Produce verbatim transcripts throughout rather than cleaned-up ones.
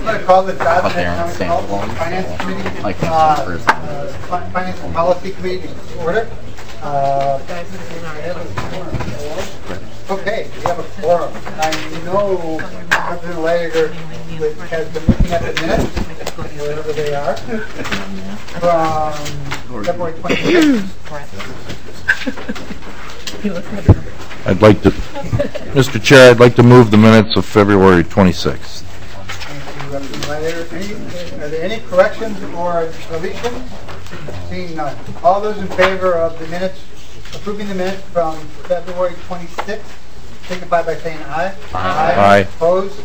going to call the Jobs Out there and on Economic Saint Finance Committee, Like uh, uh, Fi- Finance and Policy Committee to order. Uh, okay, we have a forum. I know Representative Lager has been looking at the minutes, wherever they are, from February twenty-sixth. I'd like to, Mister Chair, I'd like to move the minutes of February twenty-sixth. Thank you, Representative Lager. Any, are there any corrections or deletions? Seeing none. All those in favor of the minutes, approving the minutes from February twenty-sixth, signify by saying aye. Aye. Aye. Opposed?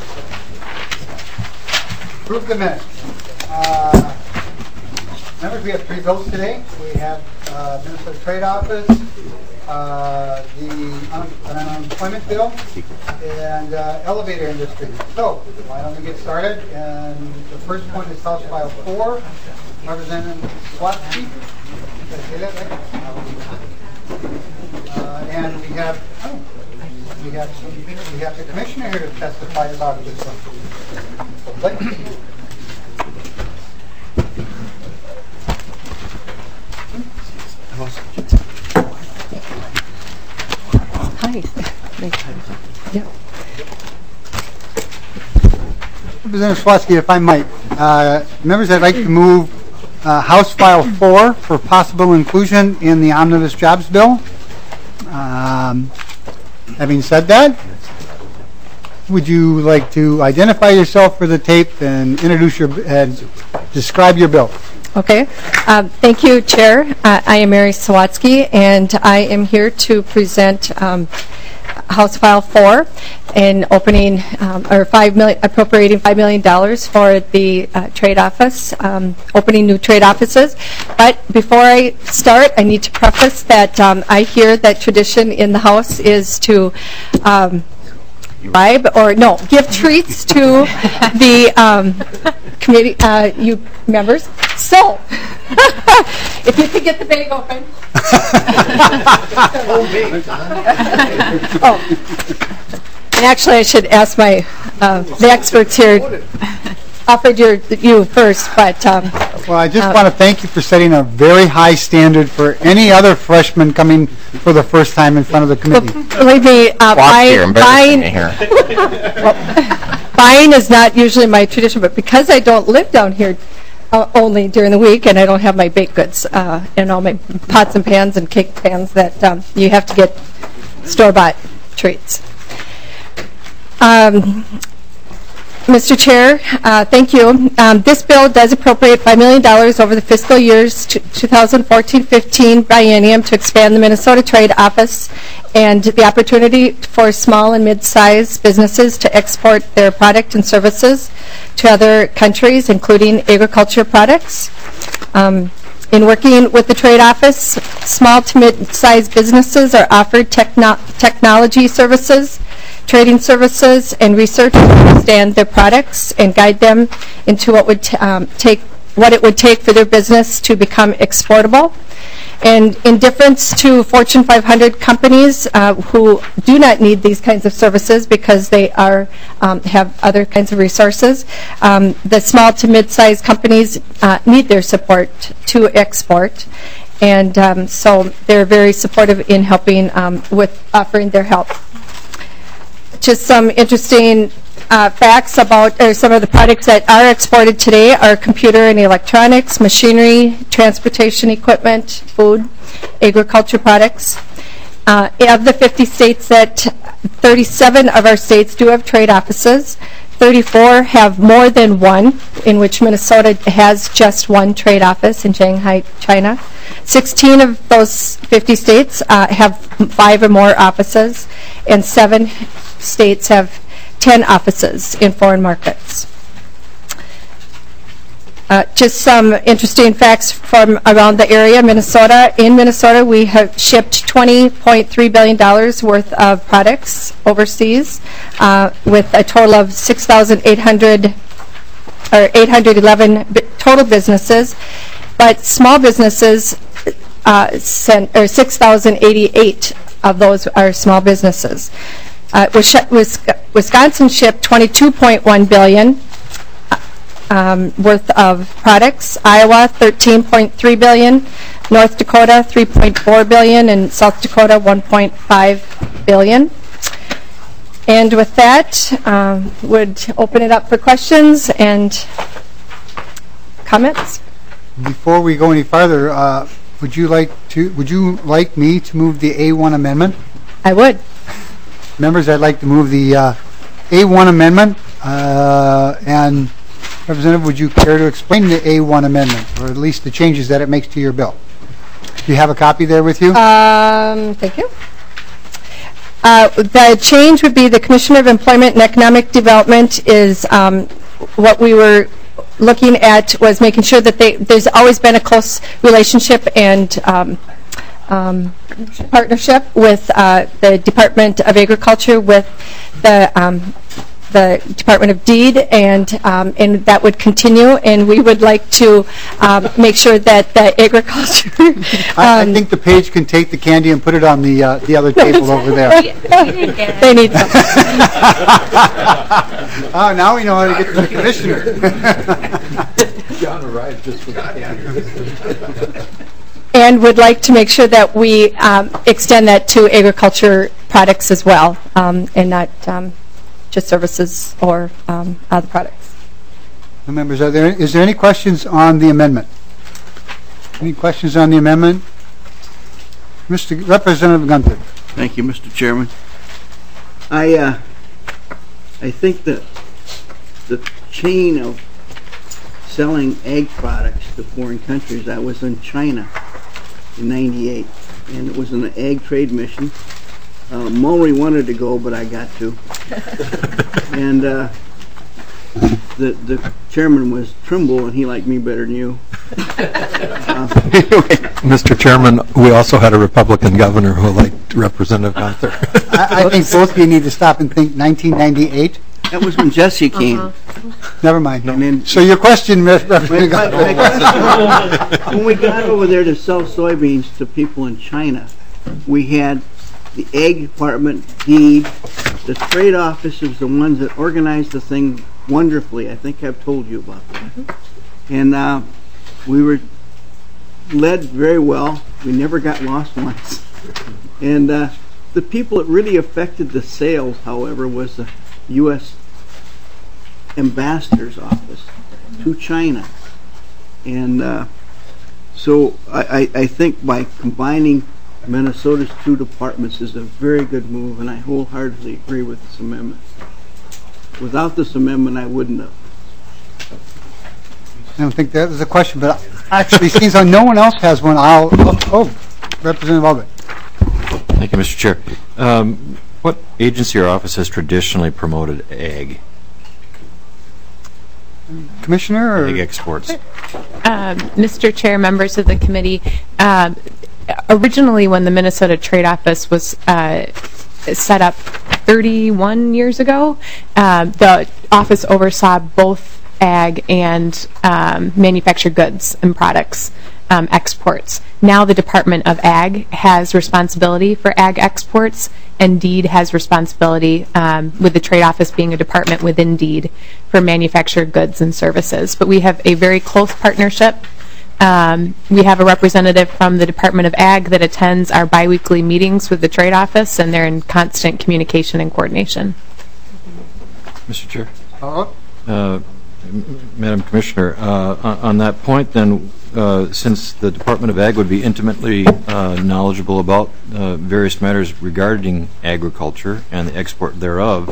Approve the minutes. Uh, members, we have three bills today. We have uh, Minnesota Trade Office, uh, the un- an unemployment bill, and uh, elevator industry. So, why don't we get started? And the first one is House File four, Representative Swatsky. Did I say that right? Uh, and we have, oh, we have some, we have the commissioner here to testify about this one. Okay. Hi. Yeah. Representative Swatsky, if I might, uh, members, I'd like to move uh, House File four for possible inclusion in the Omnibus Jobs Bill. Um, having said that, would you like to identify yourself for the tape and introduce your and describe your bill? Okay. Um, thank you, Chair. Uh, I am Mary Swatsky, and I am here to present um, House File four and opening um, or five million, appropriating five million dollars for the uh, trade office, um, opening new trade offices. But before I start, I need to preface that um, I hear that tradition in the House is to um, bribe or no, give treats to the um, committee, uh, you members. So, if you could get the bag open. Oh. And actually, I should ask my uh, the experts here. Offered your you first, but um, well, I just uh, want to thank you for setting a very high standard for any other freshman coming for the first time in front of the committee. Believe me, uh, buying, buying, well, buying is not usually my tradition, but because I don't live down here uh, only during the week, and I don't have my baked goods uh, and all my pots and pans and cake pans, that um, you have to get store-bought treats. Um, Mister Chair, uh, thank you. Um, this bill does appropriate five million dollars over the fiscal years twenty fourteen fifteen biennium to expand the Minnesota Trade Office and the opportunity for small and mid-sized businesses to export their product and services to other countries, including agriculture products. Um, in working with the Trade Office, small to mid-sized businesses are offered techno- technology services, trading services, and research to understand their products and guide them into what would t- um, take what it would take for their business to become exportable. And in difference to Fortune five hundred companies uh, who do not need these kinds of services because they are um, have other kinds of resources, um, the small to mid-sized companies uh, need their support to export. And um, so they're very supportive in helping um, with offering their help. Just some interesting uh, facts about or some of the products that are exported today are computer and electronics, machinery, transportation equipment, food, agriculture products. Uh, of the fifty states that thirty-seven of our states do have trade offices. thirty-four have more than one, in which Minnesota has just one trade office in Shanghai, China. sixteen of those fifty states uh, have five or more offices, and seven states have ten offices in foreign markets. Uh, just some interesting facts from around the area. Minnesota. In Minnesota, we have shipped twenty point three billion dollars worth of products overseas, uh, with a total of six thousand eight hundred or eight hundred eleven b- total businesses. But small businesses, uh, sent, or six thousand eighty-eight of those are small businesses. Uh, Wisconsin shipped twenty-two point one billion dollars. um, worth of products. Iowa, thirteen point three billion dollars, North Dakota, three point four billion dollars, and South Dakota, one point five billion dollars. And with that, um, would open it up for questions and comments. Before we go any farther, uh, would you like to? Would you like me to move the A one amendment? I would. Members, I'd like to move the uh, A one amendment. Uh, and Representative, would you care to explain the A one amendment, or at least the changes that it makes to your bill? Do you have a copy there with you? Um, thank you. Uh, the change would be the Commissioner of Employment and Economic Development is um, what we were looking at was making sure that they, there's always been a close relationship and um, um, partnership with uh, the Department of Agriculture, with the um, the Department of Deed, and um, and that would continue. And we would like to um, make sure that the agriculture. um, I, I think the page can take the candy and put it on the uh, the other table over there. They need some. Oh, now we know how to get to the commissioner. John arrived just for the candy. And would like to make sure that we um, extend that to agriculture products as well, um, and not um, just services or um, other products. Members, are there is there any questions on the amendment? Any questions on the amendment? Mister Representative Gunther. Thank you, Mister Chairman. I uh, I think that the chain of selling egg products to foreign countries, I was in China in ninety-eight, and it was an egg trade mission. Uh, Mulry wanted to go, but I got to. And uh, the the chairman was Trimble, and he liked me better than you. Uh, Mister Chairman, we also had a Republican governor who liked Representative Gunther. I, I think both of you need to stop and think nineteen ninety-eight. that was when Jesse came. Uh-huh. Never mind. And then So your question, Mister My- Representative my- my Gunther. question, when we got over there to sell soybeans to people in China, we had the egg department, deed, the trade office is the ones that organized the thing wonderfully. I think I've told you about that. And uh, we were led very well. We never got lost once. And uh, the people that really affected the sales, however, was the U S ambassador's office to China. And uh, so I, I, I think by combining Minnesota's two departments is a very good move, and I wholeheartedly agree with this amendment. Without this amendment, I wouldn't have. I don't think that was a question, but actually, since no one else has one, I'll. Oh, oh Representative Albert. Thank you, Mister Chair. Um, what agency or office has traditionally promoted ag, Commissioner? Or? ag exports? Um, Mister Chair, members of the committee, um, originally when the Minnesota Trade Office was uh, set up thirty-one years ago, um, the office oversaw both ag and um, manufactured goods and products um, exports. Now the Department of Ag has responsibility for ag exports, and Deed has responsibility, um, with the Trade Office being a department within Deed, for manufactured goods and services. But we have a very close partnership. Um, we have a representative from the Department of Ag that attends our biweekly meetings with the Trade Office, and they're in constant communication and coordination. Mister Chair? Oh. Uh, M- Madam Commissioner, uh, on, on that point then, uh, since the Department of Ag would be intimately uh, knowledgeable about uh, various matters regarding agriculture and the export thereof,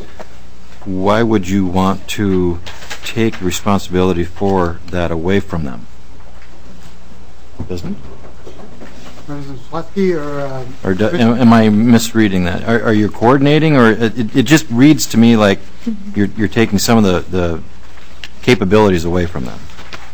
why would you want to take responsibility for that away from them? Doesn't it? Representative Slotky or? Uh, Or do, am, am I misreading that? Are, are you coordinating, or it, it, it just reads to me like you're, you're taking some of the, the capabilities away from them?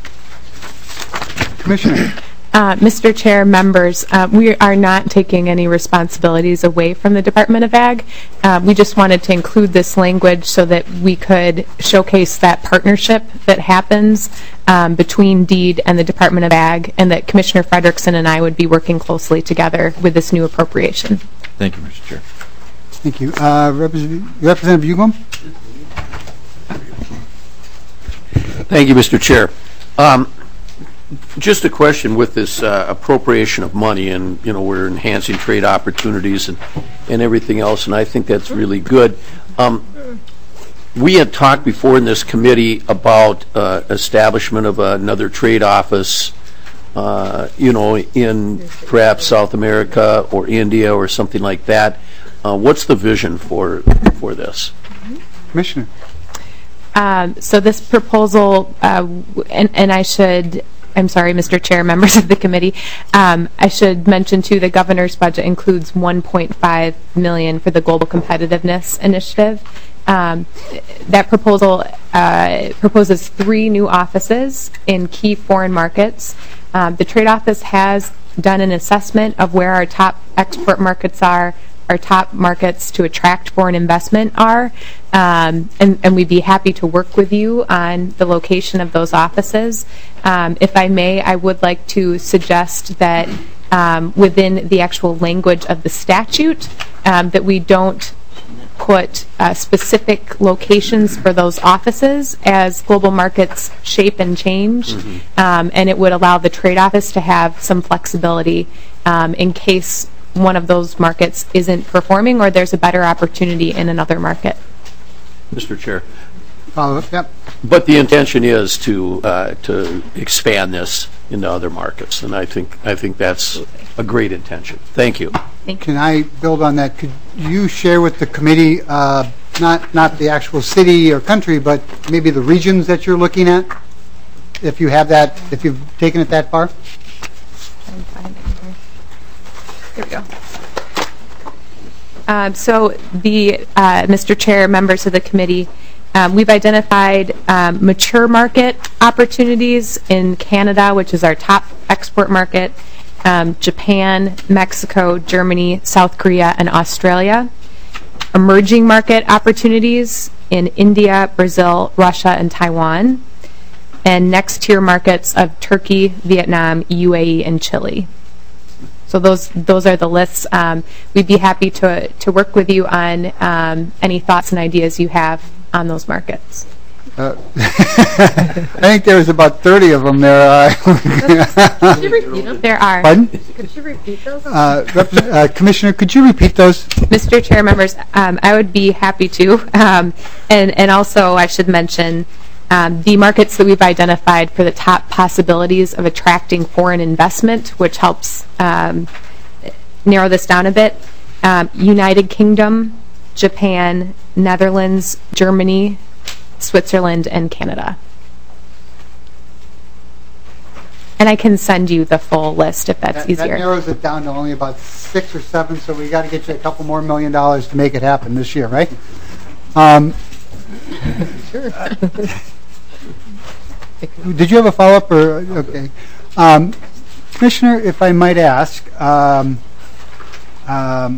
Commissioner. Uh, Mister Chair, members, uh, we are not taking any responsibilities away from the Department of Ag. Uh, we just wanted to include this language so that we could showcase that partnership that happens um, between Deed and the Department of Ag, and that Commissioner Frederickson and I would be working closely together with this new appropriation. Thank you, Mister Chair. Thank you. Uh, Representative, Representative Ugum? Thank you, Mister Chair. Um, just a question with this uh, appropriation of money, and you know we're enhancing trade opportunities and and everything else, and I think that's really good. Um, we had talked before in this committee about uh, establishment of another trade office, uh, you know, in perhaps South America or India or something like that. Uh, what's the vision for for this? Commissioner. Um, so this proposal, uh, and, and I should, I'm sorry, Mister Chair, members of the committee, um, I should mention too the governor's budget includes one point five million dollars for the Global Competitiveness Initiative. Um, that proposal uh, proposes three new offices in key foreign markets. Um, the trade office has done an assessment of where our top export markets are, our top markets to attract foreign investment are, um, and, and we'd be happy to work with you on the location of those offices. Um, if I may, I would like to suggest that um, within the actual language of the statute, um, that we don't put uh, specific locations for those offices as global markets shape and change, mm-hmm. um, and it would allow the trade office to have some flexibility um, in case one of those markets isn't performing or there's a better opportunity in another market. Mister Chair. Follow up, yep. But the intention is to uh, to expand this into other markets, and I think I think that's a great intention. Thank you. Thank you. Can I build on that? Could you share with the committee, uh, not not the actual city or country, but maybe the regions that you're looking at, if you have that, if you've taken it that far? Here we go. Um, so the uh, Mister Chair, members of the committee, um, we've identified um, mature market opportunities in Canada, which is our top export market, um, Japan, Mexico, Germany, South Korea, and Australia. Emerging market opportunities in India, Brazil, Russia, and Taiwan. And next tier markets of Turkey, Vietnam, U A E, and Chile. So those those are the lists. Um, we'd be happy to to work with you on um, any thoughts and ideas you have on those markets. Uh, I think there's about thirty of them there. Could you repeat them? There are. Pardon? Could you repeat those? Uh, Rep- uh, Commissioner, could you repeat those? Mister Chair, members, um, I would be happy to. Um, and, and also I should mention Um, the markets that we've identified for the top possibilities of attracting foreign investment, which helps um, narrow this down a bit. Um, United Kingdom, Japan, Netherlands, Germany, Switzerland, and Canada. And I can send you the full list if that's that, easier. That narrows it down to only about six or seven, so we got to get you a couple more million dollars to make it happen this year, right? Um, sure. uh, Did you have a follow-up? Or okay, um, Commissioner, if I might ask, um, um,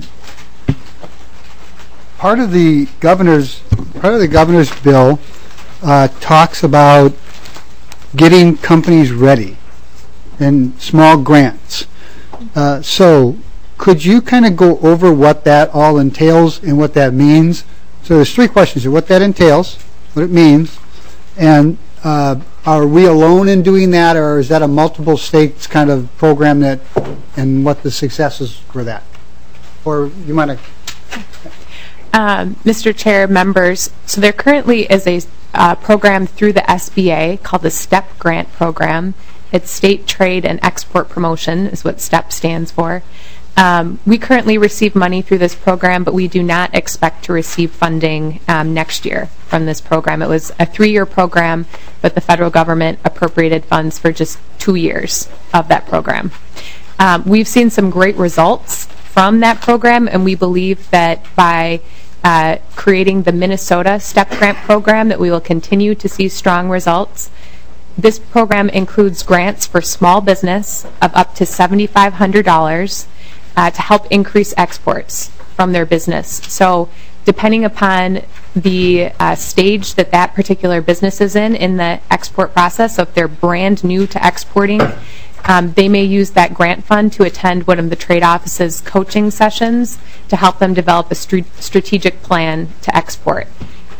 part of the governor's part of the governor's bill uh, talks about getting companies ready and small grants. Uh, so, could you kind of go over what that all entails and what that means? So, there's three questions here: what that entails, what it means, and uh, are we alone in doing that, or is that a multiple states kind of program that, and what the successes for that? Or you might have... Um, Mister Chair, members, so there currently is a uh, program through the S B A called the STEP Grant Program. It's State Trade and Export Promotion is what STEP stands for. Um, we currently receive money through this program, but we do not expect to receive funding um, next year from this program. It was a three-year program, but the federal government appropriated funds for just two years of that program. Um, we've seen some great results from that program, and we believe that by uh, creating the Minnesota STEP Grant Program that we will continue to see strong results. This program includes grants for small business of up to seven thousand five hundred dollars uh, to help increase exports from their business. So depending upon the uh, stage that that particular business is in in the export process, so if they're brand new to exporting, um, they may use that grant fund to attend one of the trade office's coaching sessions to help them develop a st- strategic plan to export.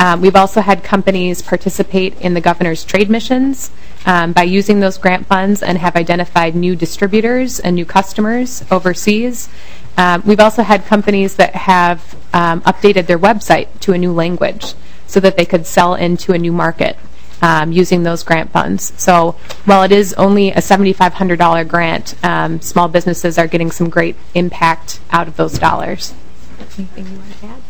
Um, we've also had companies participate in the governor's trade missions um, by using those grant funds and have identified new distributors and new customers overseas. Um, we've also had companies that have um, updated their website to a new language so that they could sell into a new market um, using those grant funds. So while it is only a seven thousand five hundred dollars grant, um, small businesses are getting some great impact out of those dollars. Anything you want to add?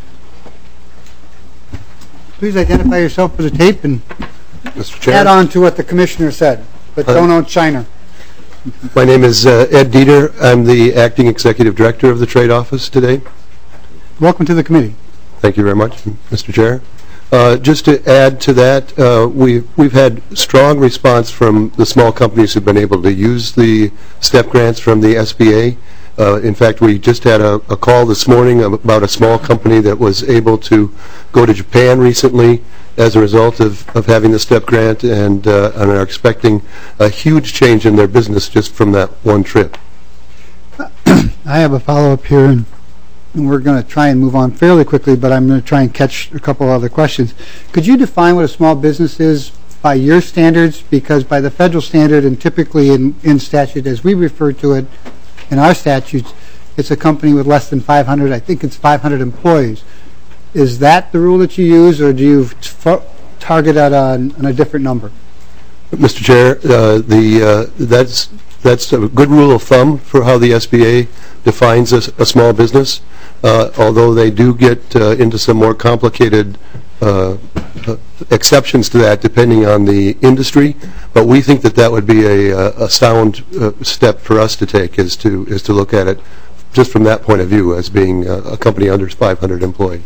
Please identify yourself for the tape and Mister Chair. add on to what the commissioner said, but don't outshine her. My name is uh, Ed Dieter. I'm the Acting Executive Director of the Trade Office today. Welcome to the committee. Thank you very much, Mister Chair. Uh, just to add to that, uh, we've, we've had strong response from the small companies who've been able to use the STEP grants from the S B A. Uh, in fact, we just had a, a call this morning about a small company that was able to go to Japan recently as a result of, of having the STEP grant, and, uh, and are expecting a huge change in their business just from that one trip. I have a follow-up here, and, and we're going to try and move on fairly quickly, but I'm going to try and catch a couple other questions. Could you define what a small business is by your standards? Because by the federal standard, and typically in, in statute as we refer to it in our statutes, it's a company with less than five hundred, I think it's five hundred employees. Is that the rule that you use, or do you target at on, on a different number? Mister Chair, uh, the uh, that's that's a good rule of thumb for how the S B A defines a, a small business. Uh, although they do get uh, into some more complicated uh, uh, exceptions to that, depending on the industry. But we think that that would be a, a sound uh, step for us to take, is to is to look at it just from that point of view as being a, a company under five hundred employees.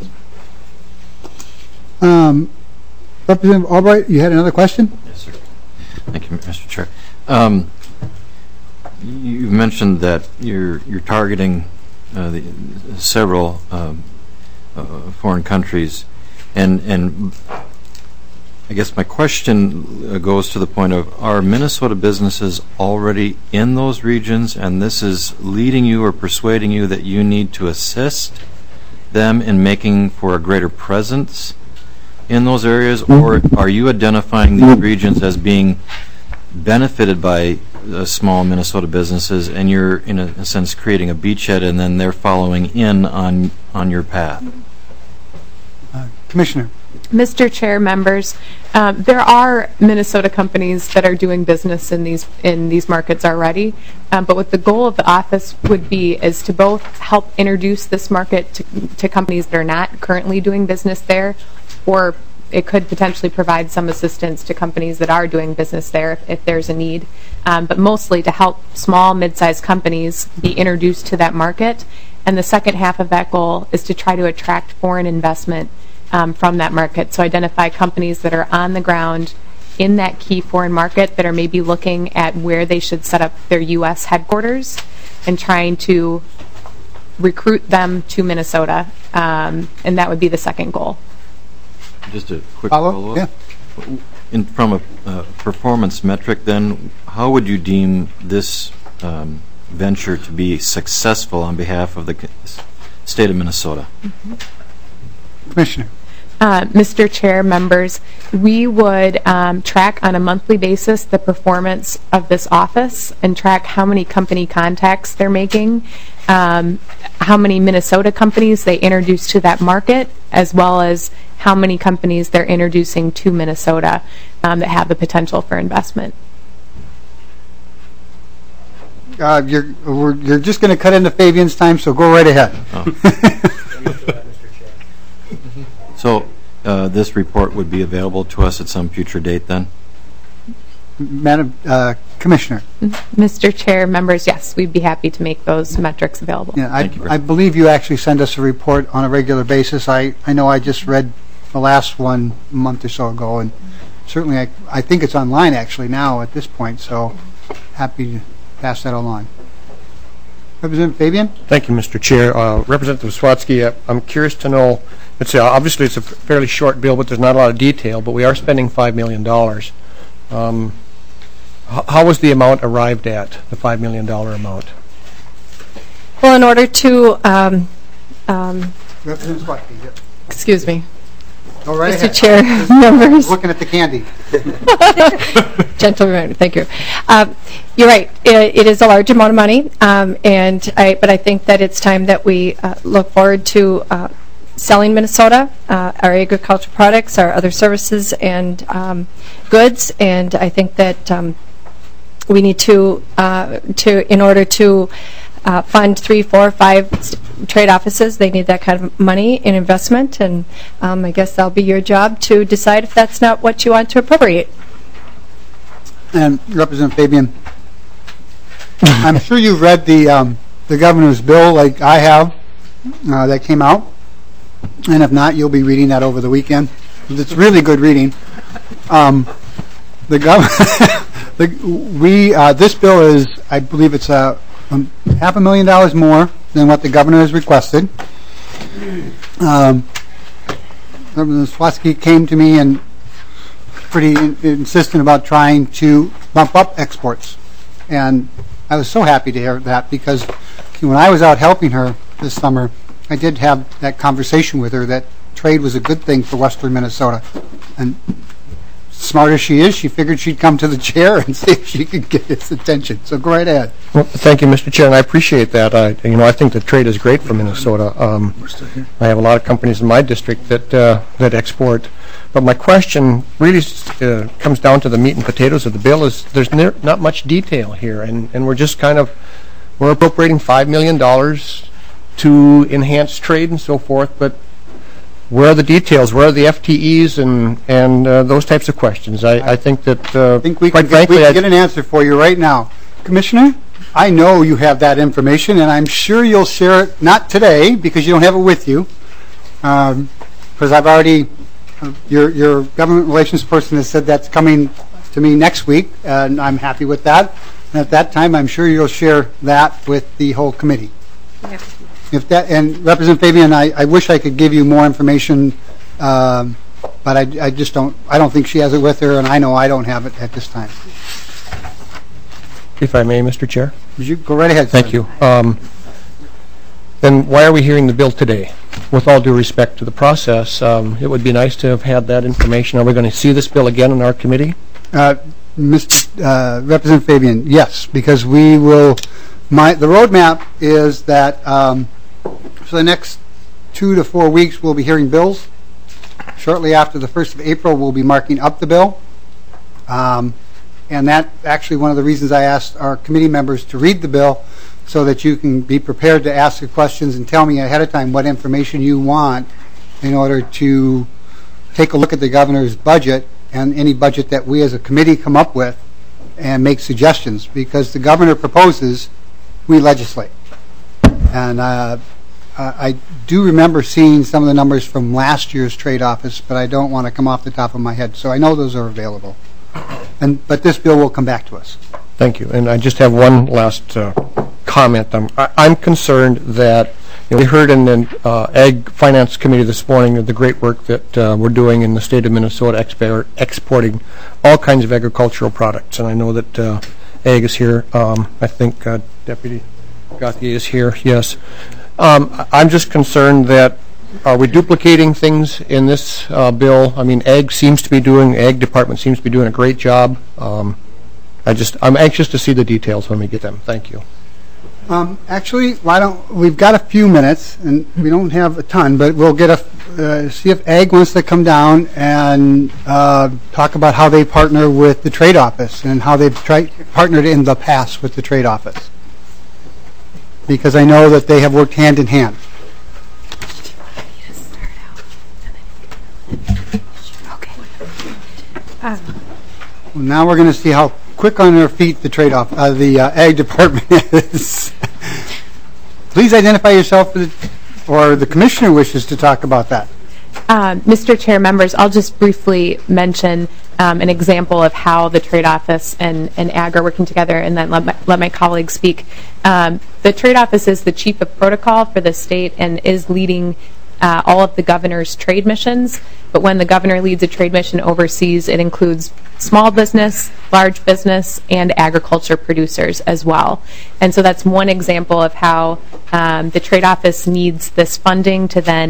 Um, Representative Albright, you had another question? Yes, sir. Thank you, Mister Chair. Um, you mentioned that you're you're targeting uh, the, several um, uh, foreign countries, and and I guess my question goes to the point of: are Minnesota businesses already in those regions, and this is leading you or persuading you that you need to assist them in making for a greater presence in those areas, or are you identifying these regions as being benefited by uh, small Minnesota businesses, and you're in a, a sense creating a beachhead, and then they're following in on on your path? Uh, Commissioner. Mister Chair, members, um, there are Minnesota companies that are doing business in these in these markets already, um, but what the goal of the office would be is to both help introduce this market to, to companies that are not currently doing business there, or it could potentially provide some assistance to companies that are doing business there if, if there's a need, um, but mostly to help small, mid-sized companies be introduced to that market. And the second half of that goal is to try to attract foreign investment um, from that market. So identify companies that are on the ground in that key foreign market that are maybe looking at where they should set up their U S headquarters and trying to recruit them to Minnesota. Um, and that would be the second goal. Just a quick Follow? follow-up. Yeah. In, from a uh, performance metric, then, how would you deem this um, venture to be successful on behalf of the c- state of Minnesota? Mm-hmm. Commissioner. Uh, Mister Chair, members, we would um, track on a monthly basis the performance of this office and track how many company contacts they're making, um, how many Minnesota companies they introduce to that market, as well as how many companies they're introducing to Minnesota um, that have the potential for investment. Uh, you're, we're, you're just going to cut into Fabian's time, so go right ahead. Oh. So uh, this report would be available to us at some future date then? Madam uh, Commissioner. Mister Chair, members, yes, we'd be happy to make those metrics available. Yeah, I, Thank you very I believe you actually send us a report on a regular basis. I, I know I just read the last one a month or so ago, and certainly I, I think it's online actually now at this point, so happy to pass that along. Representative Fabian? Thank you, Mister Chair. Uh, Representative Swatsky, uh, I'm curious to know, it's, uh, obviously it's a fairly short bill, but there's not a lot of detail, but we are spending five million dollars. Um, h- how was the amount arrived at, the five million dollars amount? Well, in order to, um, um, Representative Swatsky, yeah. excuse me. Go right Mister ahead. Chair, members. Looking at the candy. Gentleman, thank you. Um, You're right, I- it is a large amount of money, um, and I, but I think that it's time that we uh, look forward to uh, selling Minnesota, uh, our agricultural products, our other services and um, goods, and I think that um, we need to, uh, to in order to uh, fund three, four, five s- trade offices, they need that kind of money and investment, and um, I guess that'll be your job to decide if that's not what you want to appropriate. And Representative Fabian, I'm sure you've read the um, the governor's bill like I have uh, that came out, and if not, you'll be reading that over the weekend. It's really good reading. Um, the gov the, we uh, this bill is, I believe, it's uh, um, half a million dollars more than what the governor has requested. Um, Representative Swatsky came to me and pretty in, insistent about trying to bump up exports, and I was so happy to hear that, because when I was out helping her this summer, I did have that conversation with her that trade was a good thing for western Minnesota, and smart as she is, she figured she'd come to the chair and see if she could get his attention. So go right ahead. Well, thank you, Mister Chair, and I appreciate that. I, you know, I think that trade is great for Minnesota. Um, I have a lot of companies in my district that uh, that export. But my question really uh, comes down to the meat and potatoes of the bill. Is there's ne not much detail here, and and we're just kind of we're appropriating five million dollars to enhance trade and so forth, but where are the details? Where are the F T Es and and uh, those types of questions? I, I think that uh, I think we quite can, get, frankly, we can I- get an answer for you right now. Commissioner, I know you have that information, and I'm sure you'll share it, not today, because you don't have it with you, um, because I've already, uh, your, your government relations person has said that's coming to me next week, and I'm happy with that. And at that time, I'm sure you'll share that with the whole committee. If that, and Representative Fabian, I, I wish I could give you more information, um, but I, I just don't, I don't think she has it with her, and I know I don't have it at this time. if I may, Mister Chair. Would you go right ahead, Thank sir. you. Um, then why are we hearing the bill today? With all due respect to the process, um, it would be nice to have had that information. Are we going to see this bill again in our committee? Uh, Mister Uh, Representative Fabian, yes, because we will, my, the roadmap is that um, for the next two to four weeks, we'll be hearing bills. Shortly after the first of April, we'll be marking up the bill. Um, and that actually one of the reasons I asked our committee members to read the bill, so that you can be prepared to ask the questions and tell me ahead of time what information you want in order to take a look at the governor's budget and any budget that we as a committee come up with and make suggestions, because the governor proposes, we legislate. And uh, I do remember seeing some of the numbers from last year's trade office, but I don't want to come off the top of my head. So I know those are available. And but this bill will come back to us. Thank you. And I just have one last uh, comment. I'm, I- I'm concerned that, you know, we heard in the uh, Ag Finance Committee this morning of the great work that uh, we're doing in the state of Minnesota export, exporting all kinds of agricultural products. And I know that uh, Ag is here. Um, I think uh, Deputy Gauthier is here, yes. Um, I- I'm just concerned that are we duplicating things in this uh, bill? I mean, Ag seems to be doing, Ag Department seems to be doing a great job. Um, I just, I'm anxious to see the details when we get them. Thank you. Um, actually, why don't, we've got a few minutes, and we don't have a ton, but we'll get a, uh, see if Ag wants to come down and uh, talk about how they partner with the trade office and how they've tried, partnered in the past with the trade office. Because I know that they have worked hand in hand. Well, now we're going to see how quick on their feet the trade off uh, the uh, Ag Department is. Please identify yourself, for the, or the commissioner wishes to talk about that. Uh, Mister Chair, members, I'll just briefly mention um, an example of how the trade office and, and Ag are working together, and then let my, let my colleagues speak. Um, the trade office is the chief of protocol for the state and is leading uh, all of the governor's trade missions. But when the governor leads a trade mission overseas, it includes small business, large business, and agriculture producers as well. And so that's one example of how um, the trade office needs this funding to then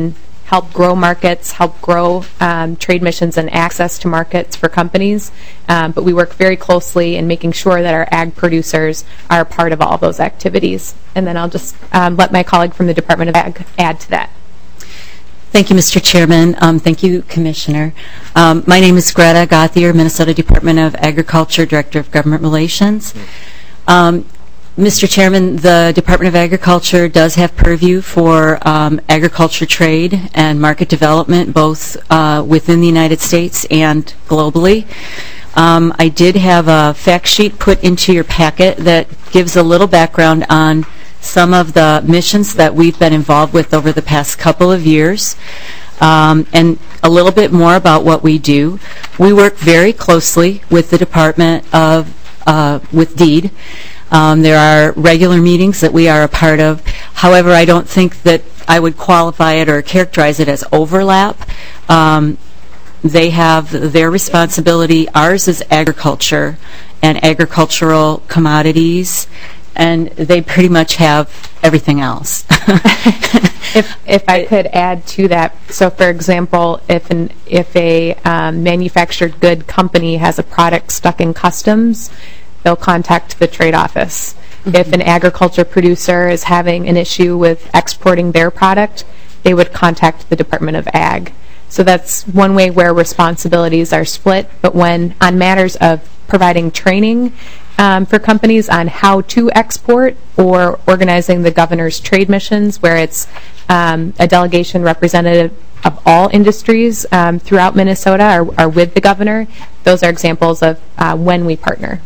help grow markets, help grow um, trade missions and access to markets for companies. Um, but we work very closely in making sure that our ag producers are a part of all those activities. And then I'll just um, let my colleague from the Department of Ag add to that. Thank you, Mister Chairman. Um, thank you, Commissioner. Um, my name is Greta Gothier, Minnesota Department of Agriculture, Director of Government Relations. Um, Mister Chairman, the Department of Agriculture does have purview for um, agriculture trade and market development, both uh, within the United States and globally. Um, I did have a fact sheet put into your packet that gives a little background on some of the missions that we've been involved with over the past couple of years, um, and a little bit more about what we do. We work very closely with the Department of, uh, with DEED. Um, there are regular meetings that we are a part of. However, I don't think that I would qualify it or characterize it as overlap. Um, they have their responsibility. Ours is agriculture and agricultural commodities, and they pretty much have everything else. If, if I could add to that, so for example, if an if a um, manufactured good company has a product stuck in customs, they'll contact the trade office. Mm-hmm. If an agriculture producer is having an issue with exporting their product, they would contact the Department of Ag. So that's one way where responsibilities are split, but when on matters of providing training um, for companies on how to export or organizing the governor's trade missions, where it's um, a delegation representative of all industries um, throughout Minnesota are, are with the governor, those are examples of uh, when we partner.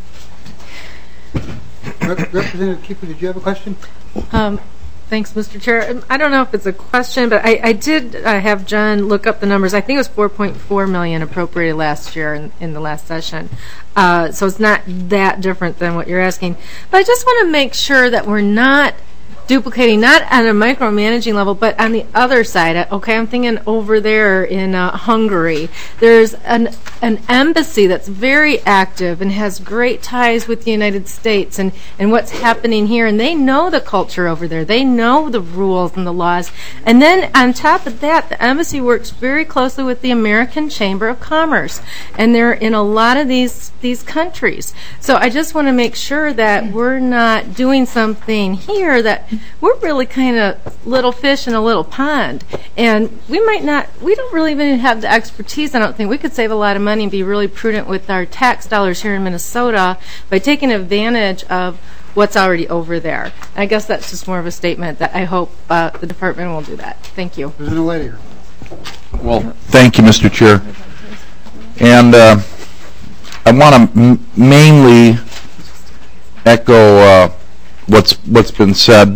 Representative Keeper, did you have a question? Um, thanks, Mister Chair. I don't know if it's a question, but I, I did uh, have John look up the numbers. I think it was four point four million dollars appropriated last year in, in the last session. Uh, so it's not that different than what you're asking. But I just want to make sure that we're not duplicating, not on a micromanaging level, but on the other side. Okay, I'm thinking over there in uh, Hungary. There's an an embassy that's very active and has great ties with the United States and, and what's happening here. And they know the culture over there. They know the rules and the laws. And then on top of that, the embassy works very closely with the American Chamber of Commerce. And they're in a lot of these, these countries. So I just want to make sure that we're not doing something here that we're really kind of little fish in a little pond. And we might not, we don't really even have the expertise, I don't think. We could save a lot of money and be really prudent with our tax dollars here in Minnesota by taking advantage of what's already over there. I guess that's just more of a statement that I hope uh, the department will do that. Thank you. There's a lady here. Well, thank you, Mister Chair. And uh, I want to m- mainly echo uh, what's what's been said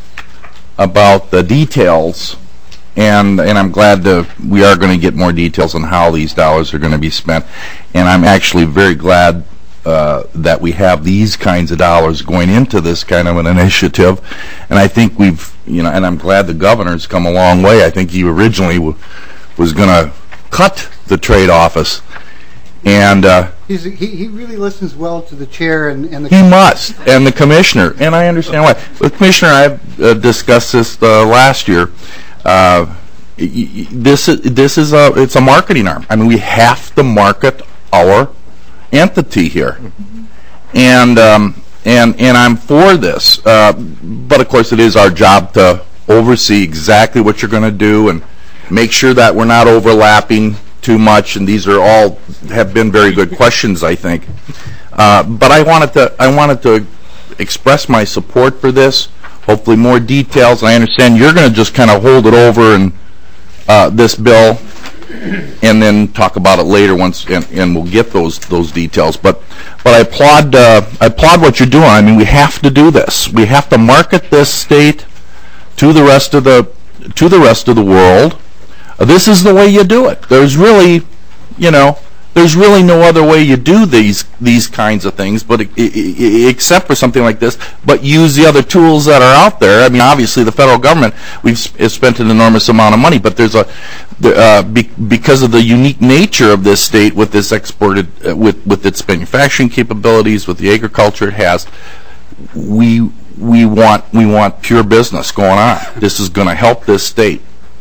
about the details, and and I'm glad that we are going to get more details on how these dollars are going to be spent, and I'm actually very glad uh, that we have these kinds of dollars going into this kind of an initiative, and I think we've, you know, and I'm glad the governor's come a long way. I think he originally w- was going to cut the trade office, and uh, He's, he, he really listens well to the chair and, and the... He must, and the commissioner, and I understand why. The commissioner and I have uh, discussed this uh, last year. Uh, y- y- this is, this is a, it's a marketing arm. I mean, we have to market our entity here. And, um, and, and I'm for this. Uh, but, of course, it is our job to oversee exactly what you're going to do and make sure that we're not overlapping too much, and these are all have been very good questions, I think. Uh, but I wanted to I wanted to express my support for this. Hopefully, more details. I understand you're going to just kind of hold it over and uh, this bill, and then talk about it later once, and, and we'll get those those details. But but I applaud uh, I applaud what you're doing. I mean, we have to do this. We have to market this state to the rest of the to the rest of the world. This is the way you do it. There's really, you know, there's really no other way you do these these kinds of things, but it, it, except for something like this. But use the other tools that are out there. I mean, obviously, the federal government, we've spent an enormous amount of money, but there's a uh, be, because of the unique nature of this state with this exported uh, with with its manufacturing capabilities, with the agriculture it has, we we want we want pure business going on. This is going to help this state.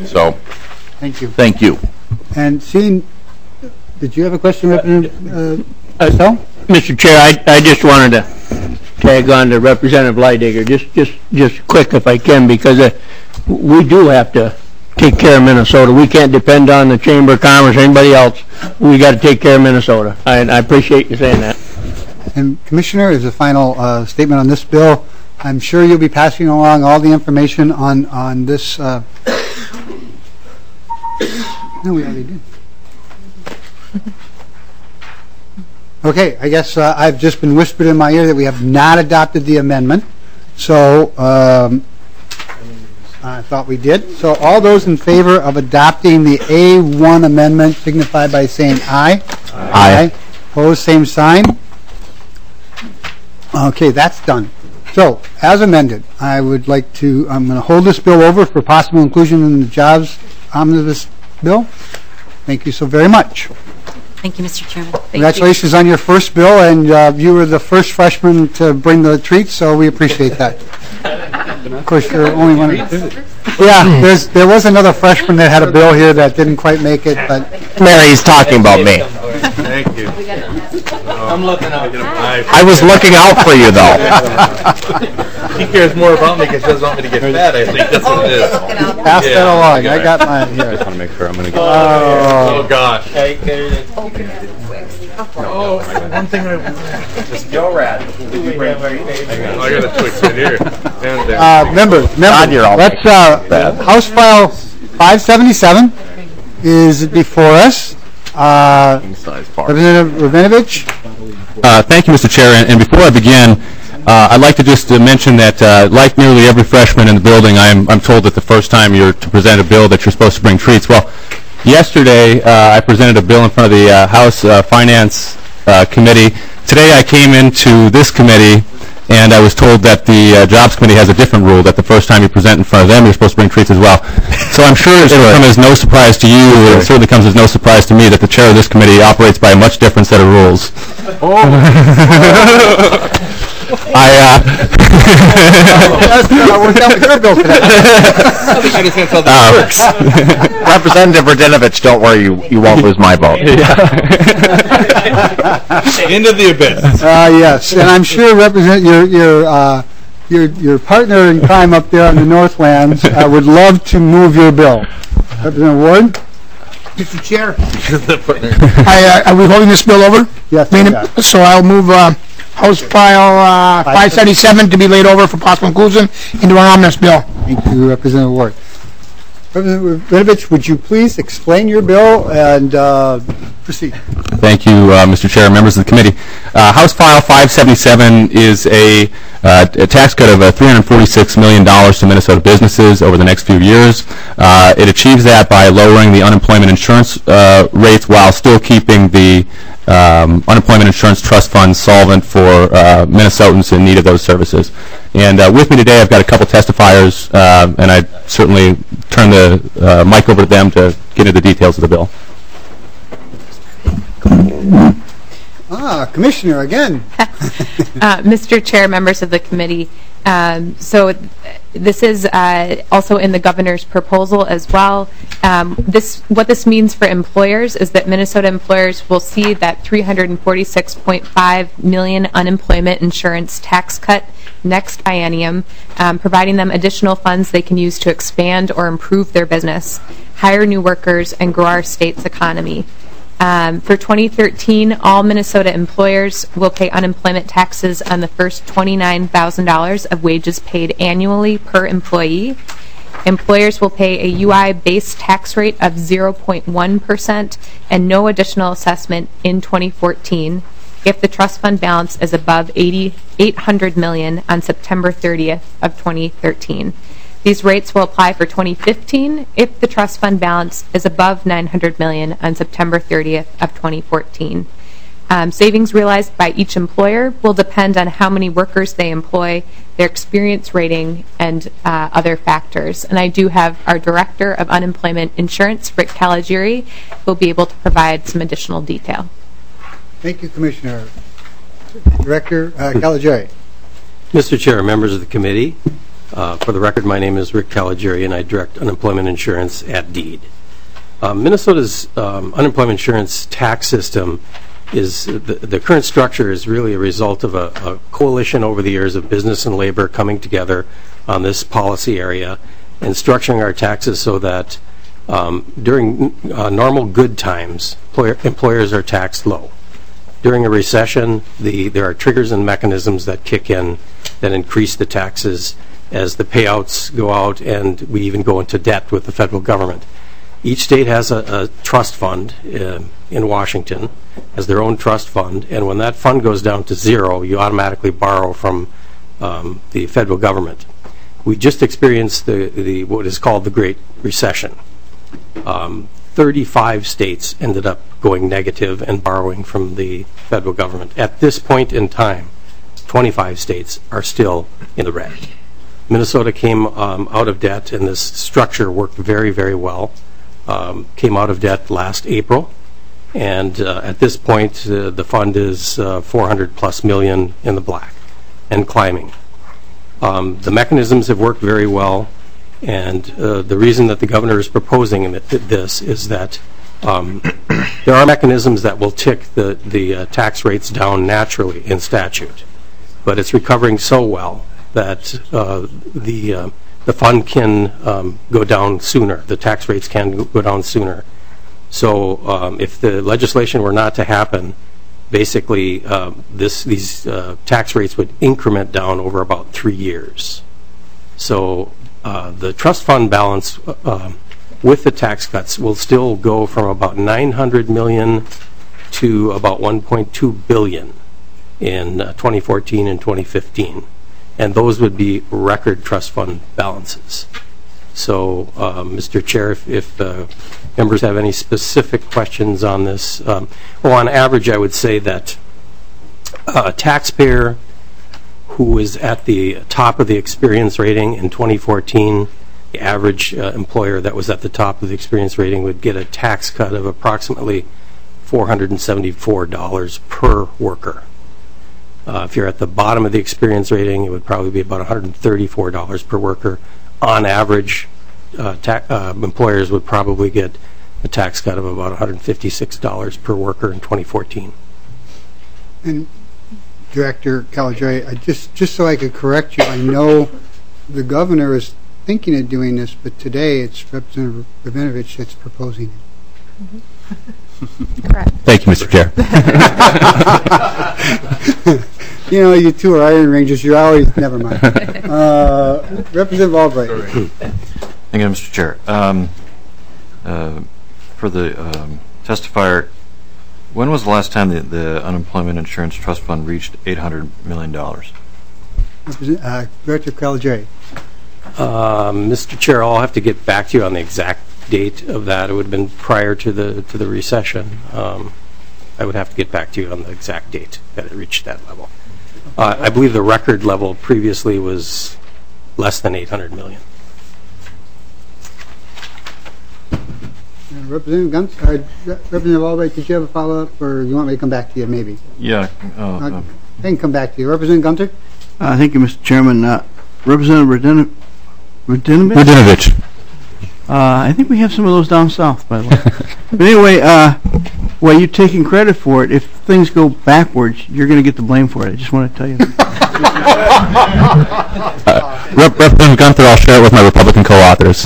So, Thank you. thank you. And seeing, did you have a question, Representative uh, Estelle? Mister Chair, I, I just wanted to tag on to Representative Leidiger, just, just, just quick if I can, because uh, we do have to take care of Minnesota. We can't depend on the Chamber of Commerce or anybody else. We got to take care of Minnesota. I, I appreciate you saying that. And Commissioner, as a final uh, statement on this bill, I'm sure you'll be passing along all the information on, on this. Uh, no, we already did. Okay, I guess uh, I've just been whispered in my ear that we have not adopted the amendment. So um, I thought we did. So all those in favor of adopting the A one amendment signify by saying aye. Aye. Aye. Opposed, same sign. Okay, that's done. So, as amended, I would like to, I'm going to hold this bill over for possible inclusion in the Jobs Omnibus Bill. Thank you so very much. Thank you, Mister Chairman. Congratulations on your first bill, and uh, you were the first freshman to bring the treats, so we appreciate that. Of course, you're only one of two. Yeah, there's, there was another freshman that had a bill here that didn't quite make it, but... Mary's talking about me. Thank you. I'm looking out. I was looking out for you, though. He cares more about me because he doesn't want me to get fat, I think that's what it is. Pass that along. I got mine here. I just want to make sure I'm going to get Oh, oh gosh. Oh, one thing I just go rad. I got a twix in here. And there. Uh, members, members, let's, uh, House File five seventy-seven is before us. Uh, Representative Rabinovich? Uh, thank you, Mister Chair. And, and before I begin, uh, I'd like to just uh, mention that, uh, like nearly every freshman in the building, I'm, I'm told that the first time you're to present a bill that you're supposed to bring treats. Well, yesterday uh, I presented a bill in front of the uh, House uh, Finance uh, Committee. Today I came into this committee and I was told that the uh, Jobs Committee has a different rule, that the first time you present in front of them, you're supposed to bring treats as well. So I'm sure it's going to come as no surprise to you, and it certainly comes as no surprise to me that the chair of this committee operates by a much different set of rules. Oh. I, uh... uh, Representative Radinovich, don't worry, you, you won't lose my vote. Into the abyss. Uh, yes, and I'm sure represent your your uh, your your partner in crime up there on the Northlands uh, would love to move your bill. Representative Ward. Mister Chair, I, uh, are we holding this bill over? Yes. Main, so I'll move uh, House File uh, five seventy-seven to be laid over for possible inclusion into our omnibus bill. Thank you, Representative Ward. Representative Rabinovich, would you please explain your bill and uh, proceed? Thank you, uh, Mister Chair, members of the committee. Uh, House File five seventy-seven is a, uh, a tax cut of uh, three hundred forty-six million dollars to Minnesota businesses over the next few years. Uh, it achieves that by lowering the unemployment insurance uh, rates while still keeping the um, unemployment insurance trust fund solvent for uh, Minnesotans in need of those services. And uh, with me today, I've got a couple testifiers, uh, and I certainly turn the uh, mic over to them to get into the details of the bill. Ah, Commissioner, again. uh, Mister Chair, members of the committee, um, so this is uh, also in the governor's proposal as well. Um, this, what this means for employers is that Minnesota employers will see that three hundred forty-six point five million dollars unemployment insurance tax cut next biennium, um, providing them additional funds they can use to expand or improve their business, hire new workers, and grow our state's economy. Um, for twenty thirteen, all Minnesota employers will pay unemployment taxes on the first twenty-nine thousand dollars of wages paid annually per employee. Employers will pay a U I-based tax rate of zero point one percent and no additional assessment in twenty fourteen if the trust fund balance is above eight hundred million dollars on September thirtieth of twenty thirteen. These rates will apply for twenty fifteen if the trust fund balance is above nine hundred million dollars on September thirtieth of twenty fourteen. Um, savings realized by each employer will depend on how many workers they employ, their experience rating, and uh, other factors. And I do have our Director of Unemployment Insurance, Rick Caligiuri, who will be able to provide some additional detail. Thank you, Commissioner. Director uh, Caligiuri. Mister Chair, members of the committee, Uh, For the record, my name is Rick Caligiuri, and I direct unemployment insurance at Deed. Uh, Minnesota's um, unemployment insurance tax system is, the, the current structure is really a result of a, a coalition over the years of business and labor coming together on this policy area and structuring our taxes so that um, during uh, normal good times, employer, employers are taxed low. During a recession, the, there are triggers and mechanisms that kick in that increase the taxes as the payouts go out and we even go into debt with the federal government. Each state has a, a trust fund uh, in Washington, has their own trust fund, and when that fund goes down to zero, you automatically borrow from um, the federal government. We just experienced the, the what is called the Great Recession. Um, thirty-five states ended up going negative and borrowing from the federal government. At this point in time, twenty-five states are still in the red. Minnesota came um, out of debt, and this structure worked very, very well. Um, came out of debt last April, and uh, at this point, uh, the fund is uh, four hundred plus million in the black and climbing. Um, the mechanisms have worked very well. And uh, the reason that the governor is proposing this is that um, there are mechanisms that will tick the, the uh, tax rates down naturally in statute. But it's recovering so well that uh, the, uh, the fund can um, go down sooner. The tax rates can go down sooner. So um, if the legislation were not to happen, basically uh, this, these uh, tax rates would increment down over about three years. So Uh, the trust fund balance uh, with the tax cuts will still go from about nine hundred million to about one point two billion in uh, twenty fourteen and twenty fifteen, and those would be record trust fund balances. So, uh, Mister Chair, if, if uh, members have any specific questions on this, um, well, on average, I would say that a taxpayer who is at the top of the experience rating in twenty fourteen, the average uh, employer that was at the top of the experience rating would get a tax cut of approximately four hundred seventy-four dollars per worker. Uh, if you're at the bottom of the experience rating, it would probably be about one hundred thirty-four dollars per worker. On average, uh, ta uh, employers would probably get a tax cut of about one hundred fifty-six dollars per worker in twenty fourteen. And Director Caligiuri, I just just so I could correct you, I know the governor is thinking of doing this, but today it's Representative Rabinovich that's proposing it. Mm-hmm. Correct. Thank you, Mister Chair. You know, you two are Iron Rangers. You're always never mind. Uh, Representative Albright. Thank you, Mister Chair. Um, uh, for the um, testifier, when was the last time the, the Unemployment Insurance Trust Fund reached eight hundred million dollars? Uh, Director Caligiuri. Uh, Mister Chair, I'll have to get back to you on the exact date of that. It would have been prior to the to the recession. Um, I would have to get back to you on the exact date that it reached that level. Uh, I believe the record level previously was less than eight hundred million. Uh, Representative Gunther, uh, Representative Albright, did you have a follow-up, or you want me to come back to you, maybe? Yeah. Uh, uh, uh, I can come back to you. Representative Gunther? Uh, thank you, Mister Chairman. Uh, Representative Radin Radinovich? Radinovich. Uh, I think we have some of those down south, by the way. But anyway, uh, well, you're taking credit for it. If things go backwards, you're going to get the blame for it. I just want to tell you that. uh, Rep Representative Gunther, I'll share it with my Republican co-authors.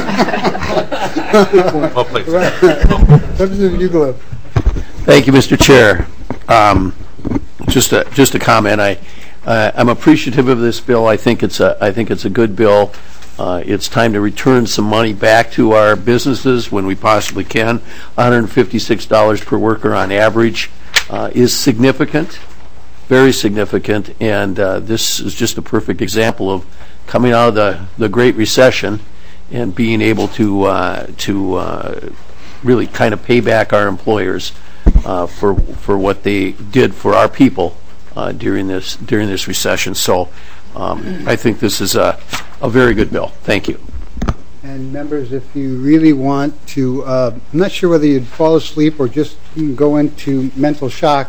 Well played. Representative Ugolev. Thank you, Mister Chair. Um, just a just a comment. I uh, I'm appreciative of this bill. I think it's a I think it's a good bill. Uh, it's time to return some money back to our businesses when we possibly can. one hundred fifty-six dollars per worker on average uh, is significant, very significant, and uh, this is just a perfect example of coming out of the the Great Recession and being able to uh, to uh, really kind of pay back our employers uh, for for what they did for our people uh, during this during this recession. So um, I think this is a a very good bill. Thank you. And members, if you really want to, uh, I'm not sure whether you'd fall asleep or just go into mental shock,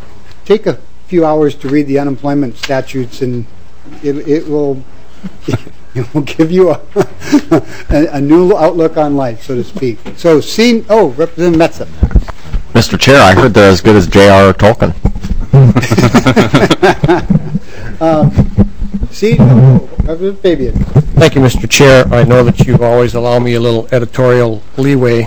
take a few hours to read the unemployment statutes, and it, it will It will give you a, a, a new outlook on life, so to speak. So, see, oh, Representative Metsa. Mister Chair, I heard they're as good as J R R Tolkien. um, see, oh, Representative Fabian. Thank you, Mister Chair. I know that you always allow me a little editorial leeway.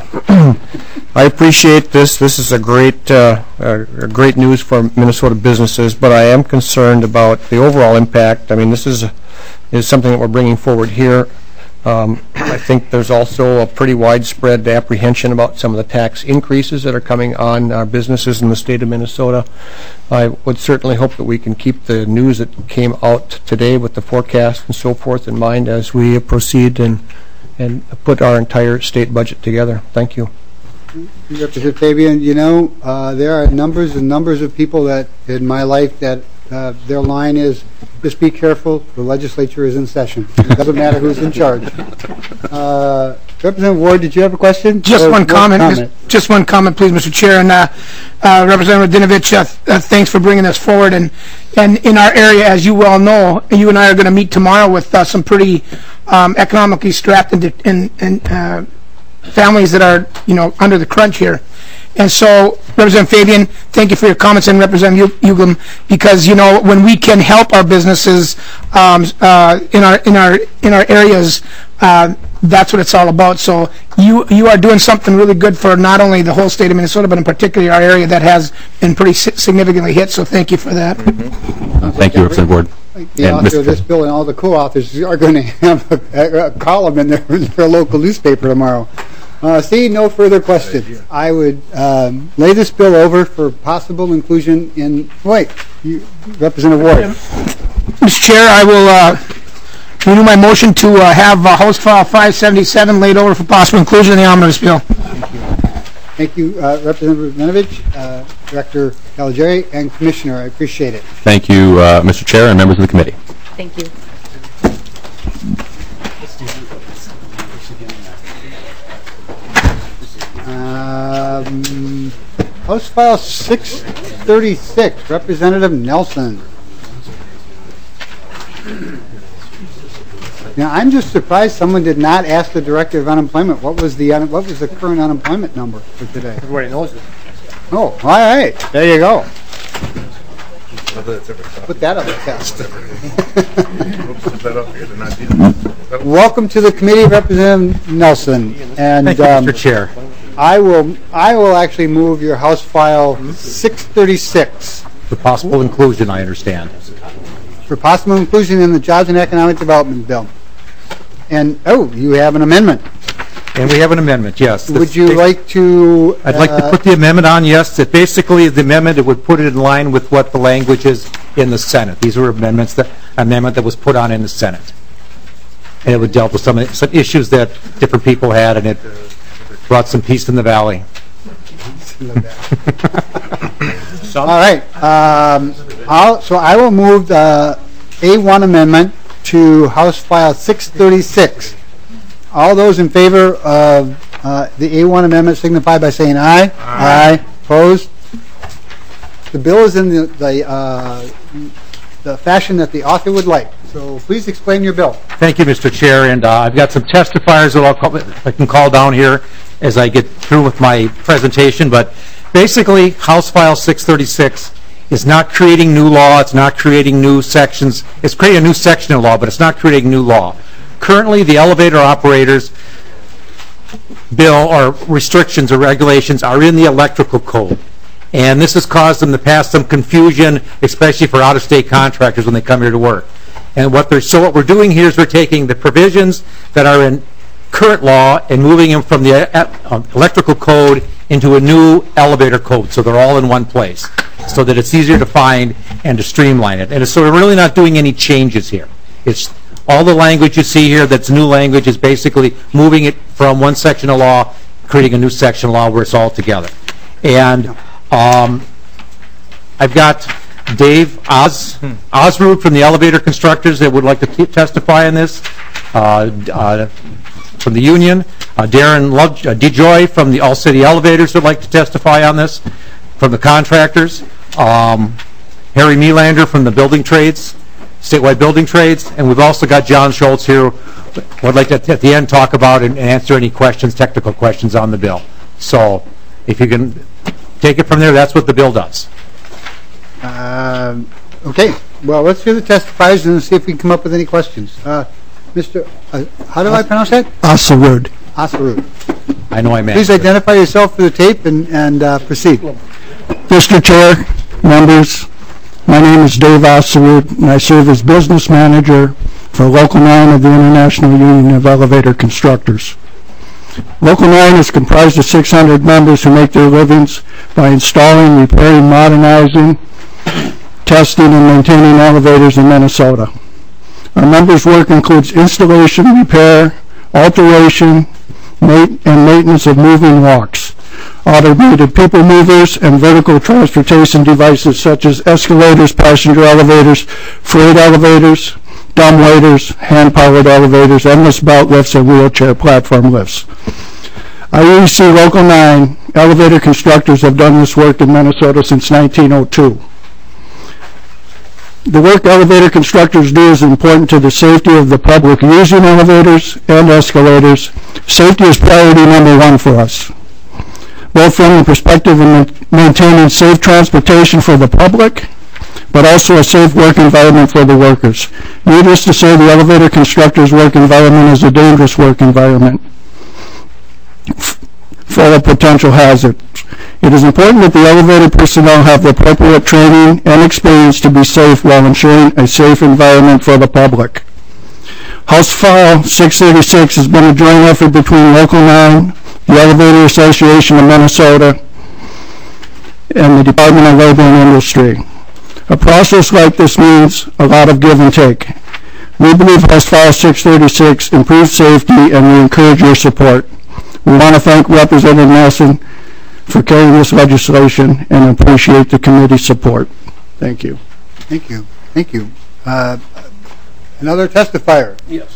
I appreciate this. This is a great, uh, uh, great news for Minnesota businesses, but I am concerned about the overall impact. I mean, this is is something that we're bringing forward here. Um, I think there's also a pretty widespread apprehension about some of the tax increases that are coming on our businesses in the state of Minnesota. I would certainly hope that we can keep the news that came out today with the forecast and so forth in mind as we proceed and and put our entire state budget together. Thank you. Representative Fabian, you know, uh, there are numbers and numbers of people that in my life that uh, their line is, just be careful, the legislature is in session. It doesn't matter who's in charge. Uh, Representative Ward, did you have a question? Just or one comment. comment? Just one comment, please, Mister Chair. And uh, uh, Representative Dinovich, uh, uh, thanks for bringing this forward. And and in our area, as you well know, you and I are going to meet tomorrow with uh, some pretty um, economically strapped and, and, and uh, families that are, you know, under the crunch here. And so, Representative Fabian, thank you for your comments, and Representative Uglum, because, you know, when we can help our businesses um, uh, in our in our in our areas, uh, that's what it's all about. So you you are doing something really good for not only the whole state of Minnesota, but in particular our area that has been pretty significantly hit. So thank you for that. Mm-hmm. Thank you, Representative Ward. The and author Mister of this bill and all the co-authors are going to have a, a, a column in their, their local newspaper tomorrow. Uh, seeing no further questions, I would um, lay this bill over for possible inclusion in. Wait, you, Representative Ward. Mister Chair, I will uh, renew my motion to uh, have uh, House File five seventy-seven laid over for possible inclusion in the omnibus bill. Thank you, uh, Representative Rabinovich, uh, Director Caligari, and Commissioner. I appreciate it. Thank you, uh, Mister Chair and members of the committee. Thank you. Um, House File six thirty-six, Representative Nelson. Now, I'm just surprised someone did not ask the Director of Unemployment what was the un what was the current unemployment number for today. Everybody knows it. Oh, all right. There you go. Put that on the test. Welcome to the committee, Representative Nelson. And thank you, um, Mister Chair. I will I will actually move your House File six thirty-six. For possible inclusion, I understand. For possible inclusion in the Jobs and Economic Development Bill. And, oh, you have an amendment. And we have an amendment, yes. Would you like to... I'd like to put the amendment on, yes. That basically, the amendment, it would put it in line with what the language is in the Senate. These were amendments, that amendment that was put on in the Senate. And it would deal with some, some issues that different people had, and it brought some peace in the valley. All right. Um, I'll, so I will move the A one amendment to House File six thirty-six. All those in favor of uh, the A one amendment signify by saying aye. Aye. Aye. Opposed? The bill is in the the, uh, the fashion that the author would like. So please explain your bill. Thank you, Mister Chair. And uh, I've got some testifiers that I'll call, I can call down here as I get through with my presentation. But basically, House File six thirty-six is not creating new law. It's not creating new sections. It's creating a new section of law, but it's not creating new law. Currently, the elevator operators bill or restrictions or regulations are in the electrical code. And this has caused them to pass some confusion, especially for out-of-state contractors when they come here to work. And what they're, so what we're doing here is we're taking the provisions that are in current law and moving them from the uh, electrical code into a new elevator code, so they're all in one place, so that it's easier to find and to streamline it. And so we're really not doing any changes here. It's all the language you see here that's new language is basically moving it from one section of law, creating a new section of law where it's all together. And um, I've got Dave Oz, Osrud from the elevator constructors that would like to testify on this. Uh, uh, from the union, uh, Darren Love, uh, DeJoy from the All City Elevators would like to testify on this. From the contractors, um, Harry Melander from the building trades, statewide building trades, and we've also got John Schultz here, who I'd like to, at the end, talk about and answer any questions, technical questions on the bill. So if you can take it from there, that's what the bill does. Um, Okay, well, let's hear the testifiers and see if we can come up with any questions. Uh, Mister, uh, how do I pronounce that? Asarud. Asarud. I know I'm Please identify yourself for the tape and, and uh, proceed. Mister Chair, members, my name is Dave Asarud, and I serve as business manager for Local nine of the International Union of Elevator Constructors. Local nine is comprised of six hundred members who make their livings by installing, repairing, modernizing, testing, and maintaining elevators in Minnesota. Our members' work includes installation, repair, alteration, and maintenance of moving walks, automated people movers, and vertical transportation devices such as escalators, passenger elevators, freight elevators, dumbwaiters, hand-powered elevators, endless belt lifts, and wheelchair platform lifts. I E C Local nine elevator constructors have done this work in Minnesota since nineteen oh two. The work elevator constructors do is important to the safety of the public using elevators and escalators. Safety is priority number one for us, both from the perspective of maintaining safe transportation for the public, but also a safe work environment for the workers. Needless to say, the elevator constructors' work environment is a dangerous work environment, full of potential hazards. It is important that the elevator personnel have the appropriate training and experience to be safe while ensuring a safe environment for the public. House File six thirty-six has been a joint effort between Local nine, the Elevator Association of Minnesota, and the Department of Labor and Industry. A process like this means a lot of give and take. We believe House File six thirty-six improves safety, and we encourage your support. We want to thank Representative Nelson for carrying this legislation and appreciate the committee's support. Thank you. Thank you. Thank you. Uh, another testifier. Yes.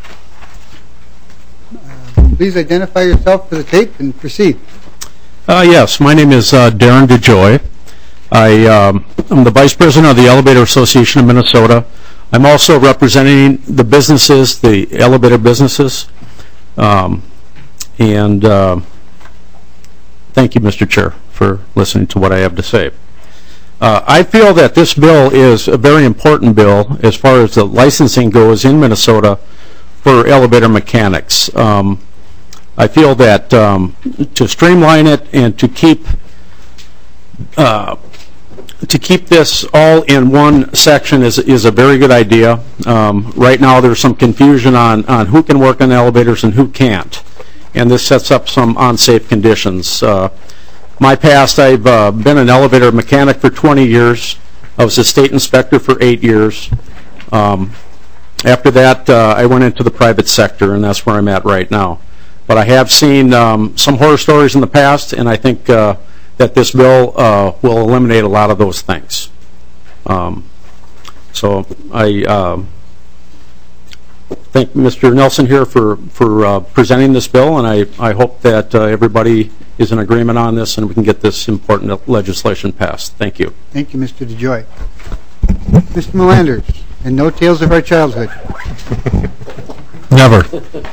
Uh, please identify yourself for the tape and proceed. Uh, yes, my name is uh, Darren DeJoy. I, um, I'm the Vice President of the Elevator Association of Minnesota. I'm also representing the businesses, the elevator businesses. Um, and uh, thank you, Mister Chair, for listening to what I have to say. Uh, I feel that this bill is a very important bill as far as the licensing goes in Minnesota for elevator mechanics. Um, I feel that um, to streamline it and to keep uh, to keep this all in one section is is a very good idea. Um, right now, there's some confusion on on who can work on elevators and who can't, and this sets up some unsafe conditions. Uh, my past, I've uh, been an elevator mechanic for twenty years. I was a state inspector for eight years. Um, after that, uh, I went into the private sector, and that's where I'm at right now. But I have seen um, some horror stories in the past, and I think uh, that this bill uh, will eliminate a lot of those things. Um, so I uh, thank Mister Nelson here for, for uh, presenting this bill, and I, I hope that uh, everybody is in agreement on this and we can get this important legislation passed. Thank you. Thank you, Mister DeJoy. Mister Melanders, and no tales of our childhood. Never.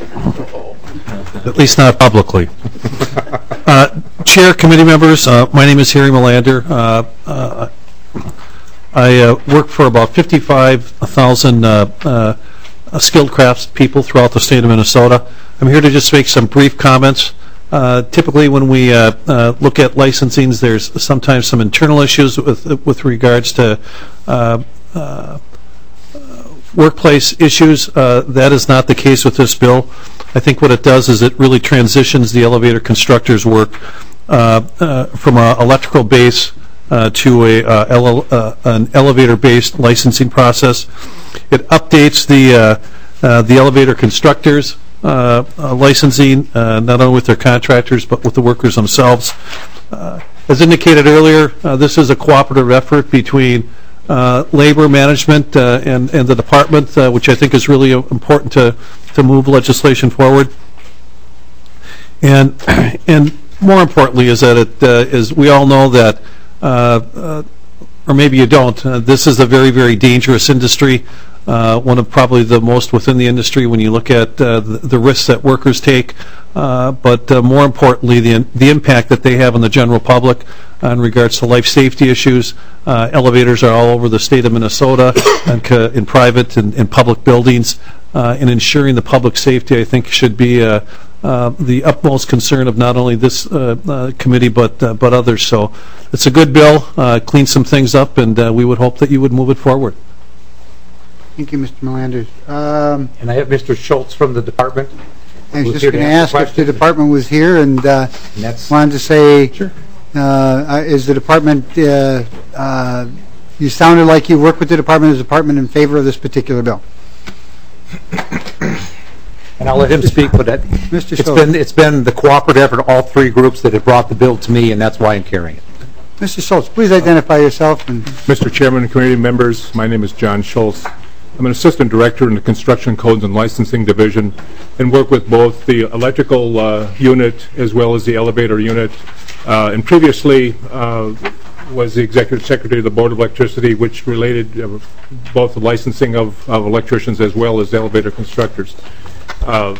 At least not publicly. Uh, Chair, committee members, uh, my name is Harry Melander. Uh, uh, I uh, work for about fifty-five thousand uh, uh, skilled crafts people throughout the state of Minnesota. I'm here to just make some brief comments. Uh, typically, when we uh, uh, look at licensings, there's sometimes some internal issues with with regards to uh, uh, workplace issues. Uh, that is not the case with this bill. I think what it does is it really transitions the elevator constructor's work uh, uh, from an electrical base uh, to a uh, ele uh, an elevator-based licensing process. It updates the uh, uh, the elevator constructors' uh, uh, licensing, uh, not only with their contractors but with the workers themselves. Uh, as indicated earlier, uh, this is a cooperative effort between Uh, labor management uh, and, and the department, uh, which I think is really uh, important to, to move legislation forward. And and more importantly is that it uh, is we all know that uh, uh, or maybe you don't. Uh, This is a very, very dangerous industry, uh, one of probably the most within the industry when you look at uh, the the risks that workers take, uh, but uh, more importantly, the the impact that they have on the general public in regards to life safety issues. Uh, Elevators are all over the state of Minnesota, and co- in private and in public buildings, uh, and ensuring the public safety, I think, should be uh, uh, the utmost concern of not only this uh, uh, committee, but uh, but others. So it's a good bill, uh, clean some things up, and uh, we would hope that you would move it forward. Thank you, Mister Melanders. Um, And I have Mister Schultz from the department. I was who's just here to going to answer ask if the questions. department was here, and uh, And that's- wanted to say, Sure. uh, is the department, uh, uh, you sounded like you work with the department as a department in favor of this particular bill. And I'll let him speak, but that- Mister it's Schultz. been, it's been the cooperative effort of all three groups that have brought the bill to me, and that's why I'm carrying it. Mister Schultz, please identify yourself. And Mister Chairman and community members, my name is John Schultz. I'm an assistant director in the Construction Codes and Licensing Division and work with both the electrical uh, unit as well as the elevator unit. Uh, and previously uh, was the executive secretary of the Board of Electricity, which related uh, both the licensing of, of electricians as well as elevator constructors. Uh,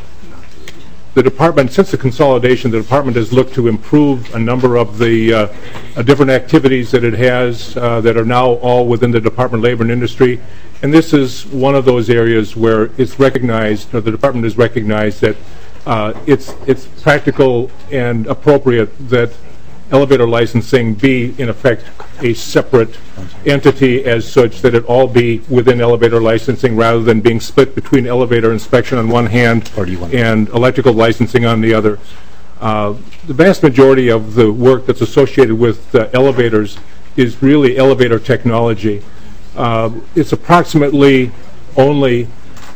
The department, since the consolidation, the department has looked to improve a number of the uh, uh, different activities that it has uh, that are now all within the Department of Labor and Industry. And this is one of those areas where it's recognized, or the department has recognized that uh, it's, it's practical and appropriate that elevator licensing be, in effect, a separate entity as such, that it all be within elevator licensing rather than being split between elevator inspection on one hand and electrical licensing on the other. Uh, the vast majority of the work that's associated with uh, elevators is really elevator technology. Uh, it's approximately only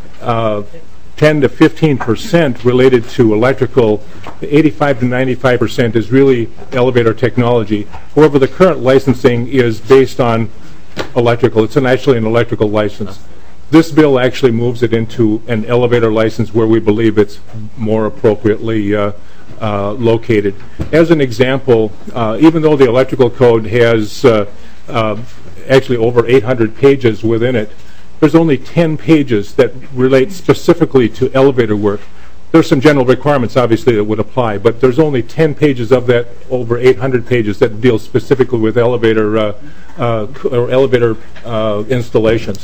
uh, ten to fifteen percent related to electrical. eighty-five to ninety-five percent is really elevator technology. However, the current licensing is based on electrical. It's an, actually an electrical license. This bill actually moves it into an elevator license where we believe it's more appropriately uh, uh, located. As an example, uh, even though the electrical code has uh, uh, actually over eight hundred pages within it, there's only ten pages that relate specifically to elevator work. There's some general requirements, obviously, that would apply, but there's only ten pages of that over eight hundred pages that deal specifically with elevator uh, uh, or elevator uh, installations.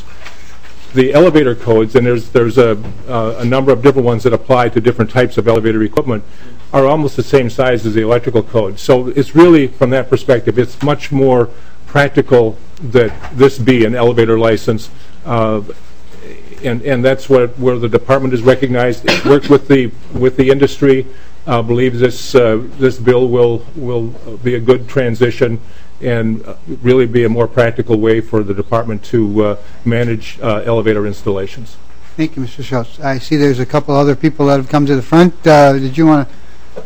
The elevator codes, and there's there's a uh, a number of different ones that apply to different types of elevator equipment, are almost the same size as the electrical code. So it's really, from that perspective, it's much more practical that this be an elevator license. Uh, and and that's what where the department is recognized. It works with the with the industry. Uh, believes this uh, this bill will will be a good transition and uh, really be a more practical way for the department to uh, manage uh, elevator installations. Thank you, Mister Schultz. I see there's a couple other people that have come to the front. Uh, did you want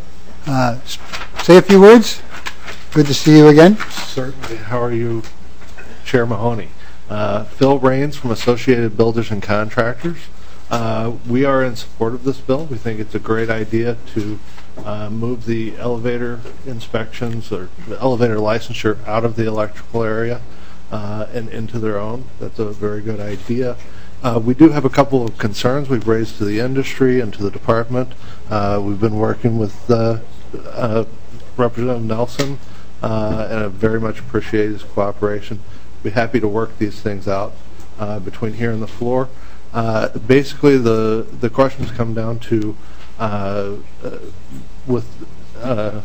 to uh, say a few words? Good to see you again. Certainly. How are you, Chair Mahoney? Uh, Phil Raines from Associated Builders and Contractors. Uh, we are in support of this bill. We think it's a great idea to uh, move the elevator inspections or the elevator licensure out of the electrical area uh, and into their own. That's a very good idea. Uh, we do have a couple of concerns we've raised to the industry and to the department. Uh, we've been working with uh, uh, Representative Nelson uh, and I very much appreciate his cooperation. Be happy to work these things out uh, between here and the floor. Uh, basically, the the questions come down to uh, uh, with uh,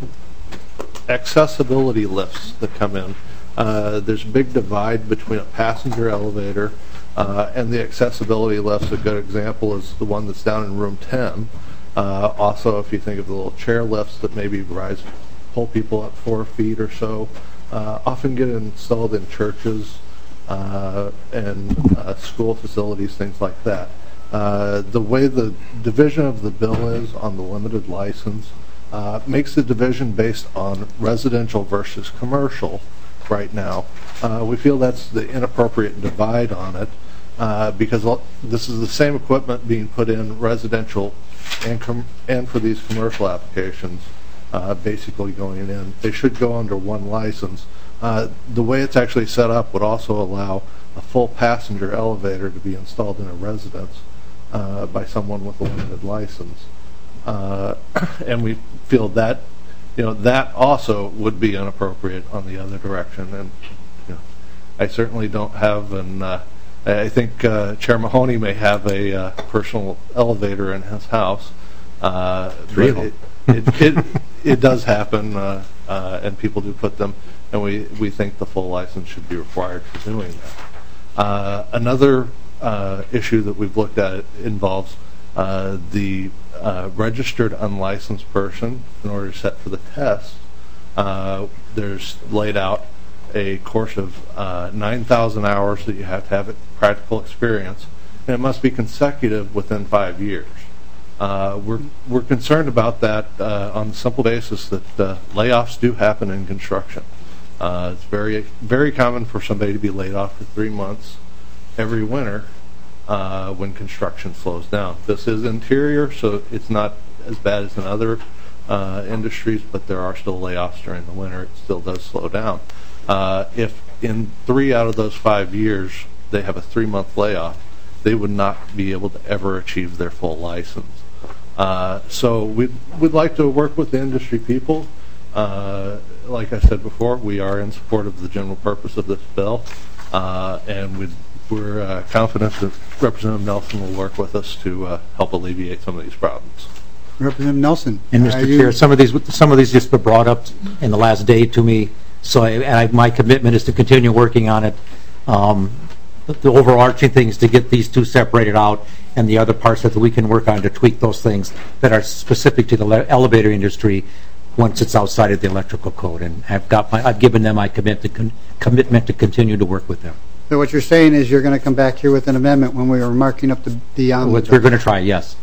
accessibility lifts that come in. Uh, there's a big divide between a passenger elevator uh, and the accessibility lifts. A good example is the one that's down in room ten. Uh, also, if you think of the little chair lifts that maybe rise, pull people up four feet or so. Uh, often get installed in churches uh, and uh, school facilities, things like that. Uh, the way the division of the bill is on the limited license uh, makes the division based on residential versus commercial right now. Uh, we feel that's the inappropriate divide on it uh, because this is the same equipment being put in residential and, com and for these commercial applications. Uh, basically going in. They should go under one license. Uh, the way it's actually set up would also allow a full passenger elevator to be installed in a residence uh, by someone with a limited license. Uh, and we feel that, you know, that also would be inappropriate on the other direction. And you know, I certainly don't have an, uh, I think uh, Chair Mahoney may have a uh, personal elevator in his house. Uh, Three of it, it, it, it does happen, uh, uh, and people do put them, and we, we think the full license should be required for doing that. Uh, another uh, issue that we've looked at involves uh, the uh, registered unlicensed person. In order to set for the test, uh, there's laid out a course of uh, nine thousand hours that you have to have practical experience, and it must be consecutive within five years. Uh, we're we're concerned about that uh, on the simple basis that uh, layoffs do happen in construction. Uh, it's very very common for somebody to be laid off for three months every winter uh, when construction slows down. This is interior, so it's not as bad as in other uh, industries, but there are still layoffs during the winter. It still does slow down. Uh, if in three out of those five years they have a three-month layoff, they would not be able to ever achieve their full license. Uh, so we'd, we'd like to work with the industry people. Uh, like I said before, we are in support of the general purpose of this bill, uh, and we'd, we're uh, confident that Representative Nelson will work with us to uh, help alleviate some of these problems. Representative Nelson. And are Mister you- Chair, some of these, some of these just were brought up in the last day to me, so I, and I, my commitment is to continue working on it. Um, the, the overarching thing is to get these two separated out, and the other parts that we can work on to tweak those things that are specific to the le- elevator industry once it's outside of the electrical code. And I've got my, I've given them my commit to con- commitment to continue to work with them. So what you're saying is you're going to come back here with an amendment when we are marking up the beyond. Which we're going to try, yes.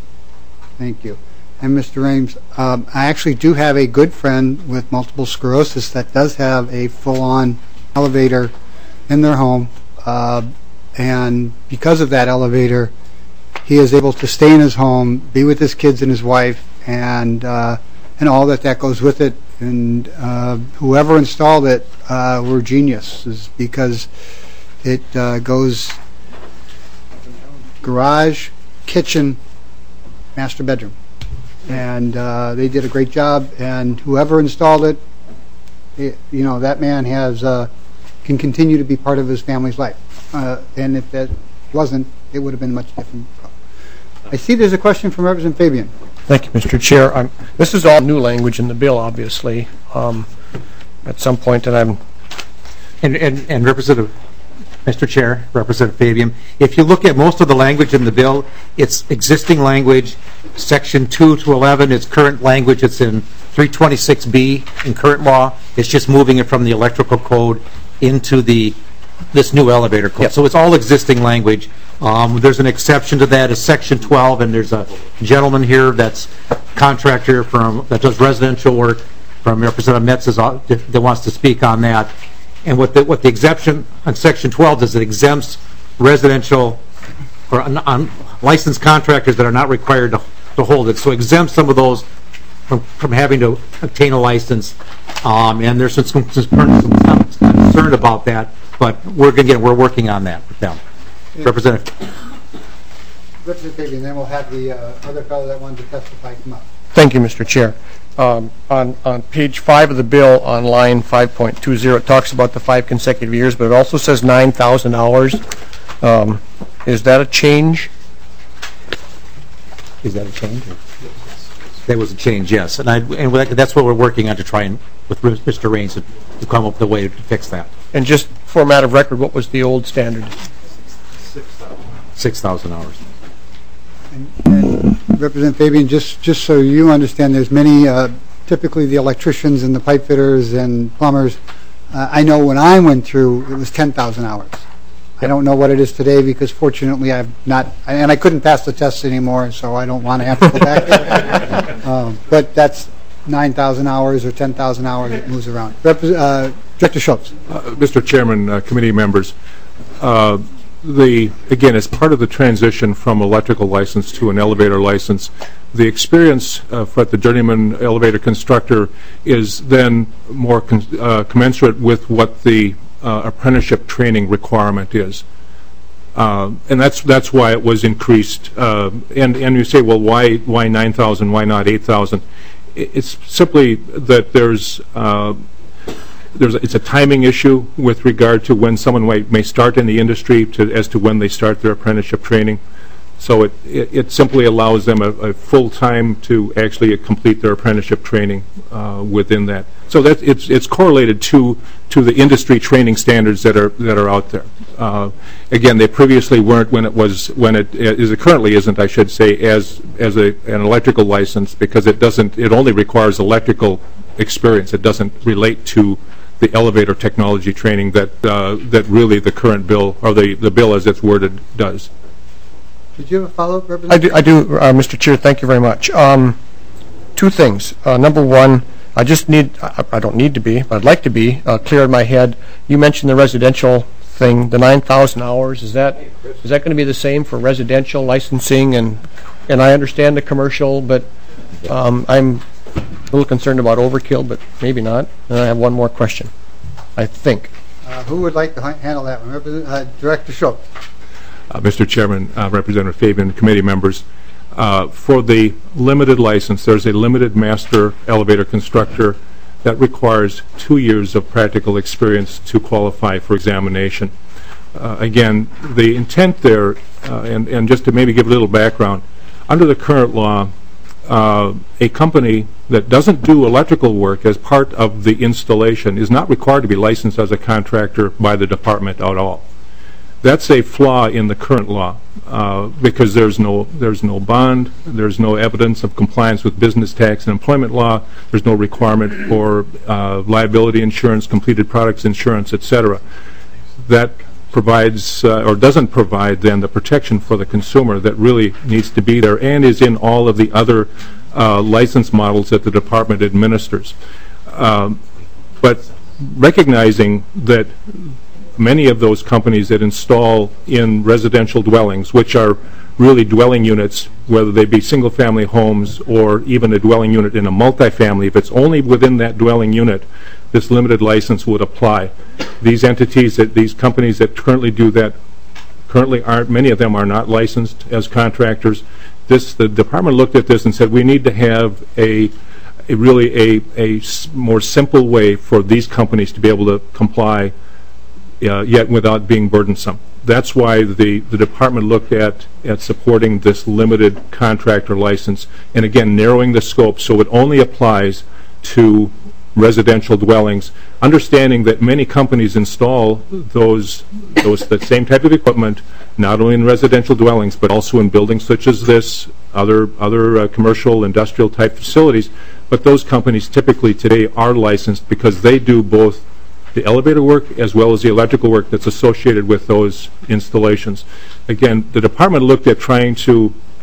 Thank you. And Mister Ames, um, I actually do have a good friend with multiple sclerosis that does have a full-on elevator in their home, uh, and because of that elevator, he is able to stay in his home, be with his kids and his wife, and uh, and all that that goes with it. And uh, whoever installed it uh, were geniuses, because it uh, goes garage, kitchen, master bedroom. And uh, they did a great job, and whoever installed it, it you know, that man has uh, can continue to be part of his family's life. Uh, and if that wasn't, it would have been much different. I see there's a question from Representative Fabian. Thank you, Mister Chair. I'm, this is all new language in the bill, obviously. Um, at some point, and I'm And, and, and Representative, Mister Chair, Representative Fabian, if you look at most of the language in the bill, it's existing language. Section two to eleven is current language. It's in three twenty-six B in current law. It's just moving it from the electrical code into the this new elevator code. Yep. So it's all existing language. Um, there's an exception to that is Section twelve, and there's a gentleman here that's contractor from that does residential work from Representative Metz is, uh, that wants to speak on that. And what the what the exemption on Section twelve does, it exempts residential or un, un, licensed contractors that are not required to, to hold it. So exempts some of those from, from having to obtain a license. Um, and there's some, some, some concern about that, but we're again we're working on that with them. Yeah. Representative. Representative Fabian, then we'll have the uh, other fellow that wanted to testify come up. Thank you, Mister Chair. Um, on, on page five of the bill, on line five point two zero, it talks about the five consecutive years, but it also says nine thousand hours. Um, is that a change? Is that a change? There was a change, yes. And, I, and that's what we're working on to try and, with Mister Raines, to, to come up with a way to fix that. And just for a matter of record, what was the old standard? six thousand hours. And, and Representative Fabian, just just so you understand, there's many, uh, typically the electricians and the pipe fitters and plumbers. Uh, I know when I went through, it was ten thousand hours. I don't know what it is today because fortunately I've not, and I couldn't pass the test anymore, so I don't want to have to go back there. um, but that's nine thousand hours or ten thousand hours, it moves around. Repres uh, Director Schultz. Uh, Mister Chairman, uh, committee members, uh, the, again, as part of the transition from electrical license to an elevator license, the experience uh, for the journeyman elevator constructor is then more con uh, commensurate with what the uh, apprenticeship training requirement is. Uh, and that's that's why it was increased. Uh, and and you say, well, why why nine thousand? Why not eight thousand? It's simply that there's uh, there's a, it's a timing issue with regard to when someone may, may start in the industry to, as to when they start their apprenticeship training. So it it, it simply allows them a, a full time to actually complete their apprenticeship training uh, within that. So that it's it's correlated to to the industry training standards that are that are out there. Uh, again, they previously weren't when it was when it is it currently isn't, I should say, as as a an electrical license, because it doesn't it only requires electrical experience. It doesn't relate to the elevator technology training that uh, that really the current bill or the the bill as it's worded does. Did you have a follow-up, I Representative? do, I do uh, Mister Chair, thank you very much. Um, two things. Uh, number one, I just need, I, I don't need to be, but I'd like to be uh, clear in my head. You mentioned the residential thing, the nine thousand hours. Is that is that going to be the same for residential licensing? And and I understand the commercial, but um, I'm a little concerned about overkill, but maybe not. And I have one more question, I think. Uh, who would like to ha handle that one? Represent uh, Director Schultz. Uh, Mister Chairman, uh, Representative Fabian, committee members, uh, for the limited license, there's a limited master elevator constructor that requires two years of practical experience to qualify for examination. Uh, again, the intent there, uh, and, and just to maybe give a little background, under the current law, uh, a company that doesn't do electrical work as part of the installation is not required to be licensed as a contractor by the department at all. That's a flaw in the current law uh, because there's no there's no bond, there's no evidence of compliance with business tax and employment law, there's no requirement for uh, liability insurance, completed products insurance, et cetera. That provides uh, or doesn't provide then the protection for the consumer that really needs to be there and is in all of the other uh, license models that the department administers. Um, but recognizing that many of those companies that install in residential dwellings, which are really dwelling units, whether they be single-family homes or even a dwelling unit in a multifamily, if it's only within that dwelling unit, this limited license would apply. These entities, that these companies that currently do that, currently aren't, many of them are not licensed as contractors. This, the department looked at this and said, we need to have a a really a, a s more simple way for these companies to be able to comply Uh, yet without being burdensome. That's why the, the department looked at, at supporting this limited contractor license, and again, narrowing the scope so it only applies to residential dwellings, understanding that many companies install those, those the same type of equipment, not only in residential dwellings, but also in buildings such as this, other, other uh, commercial, industrial type facilities, but those companies typically today are licensed because they do both the elevator work as well as the electrical work that's associated with those installations. Again, the department looked at trying to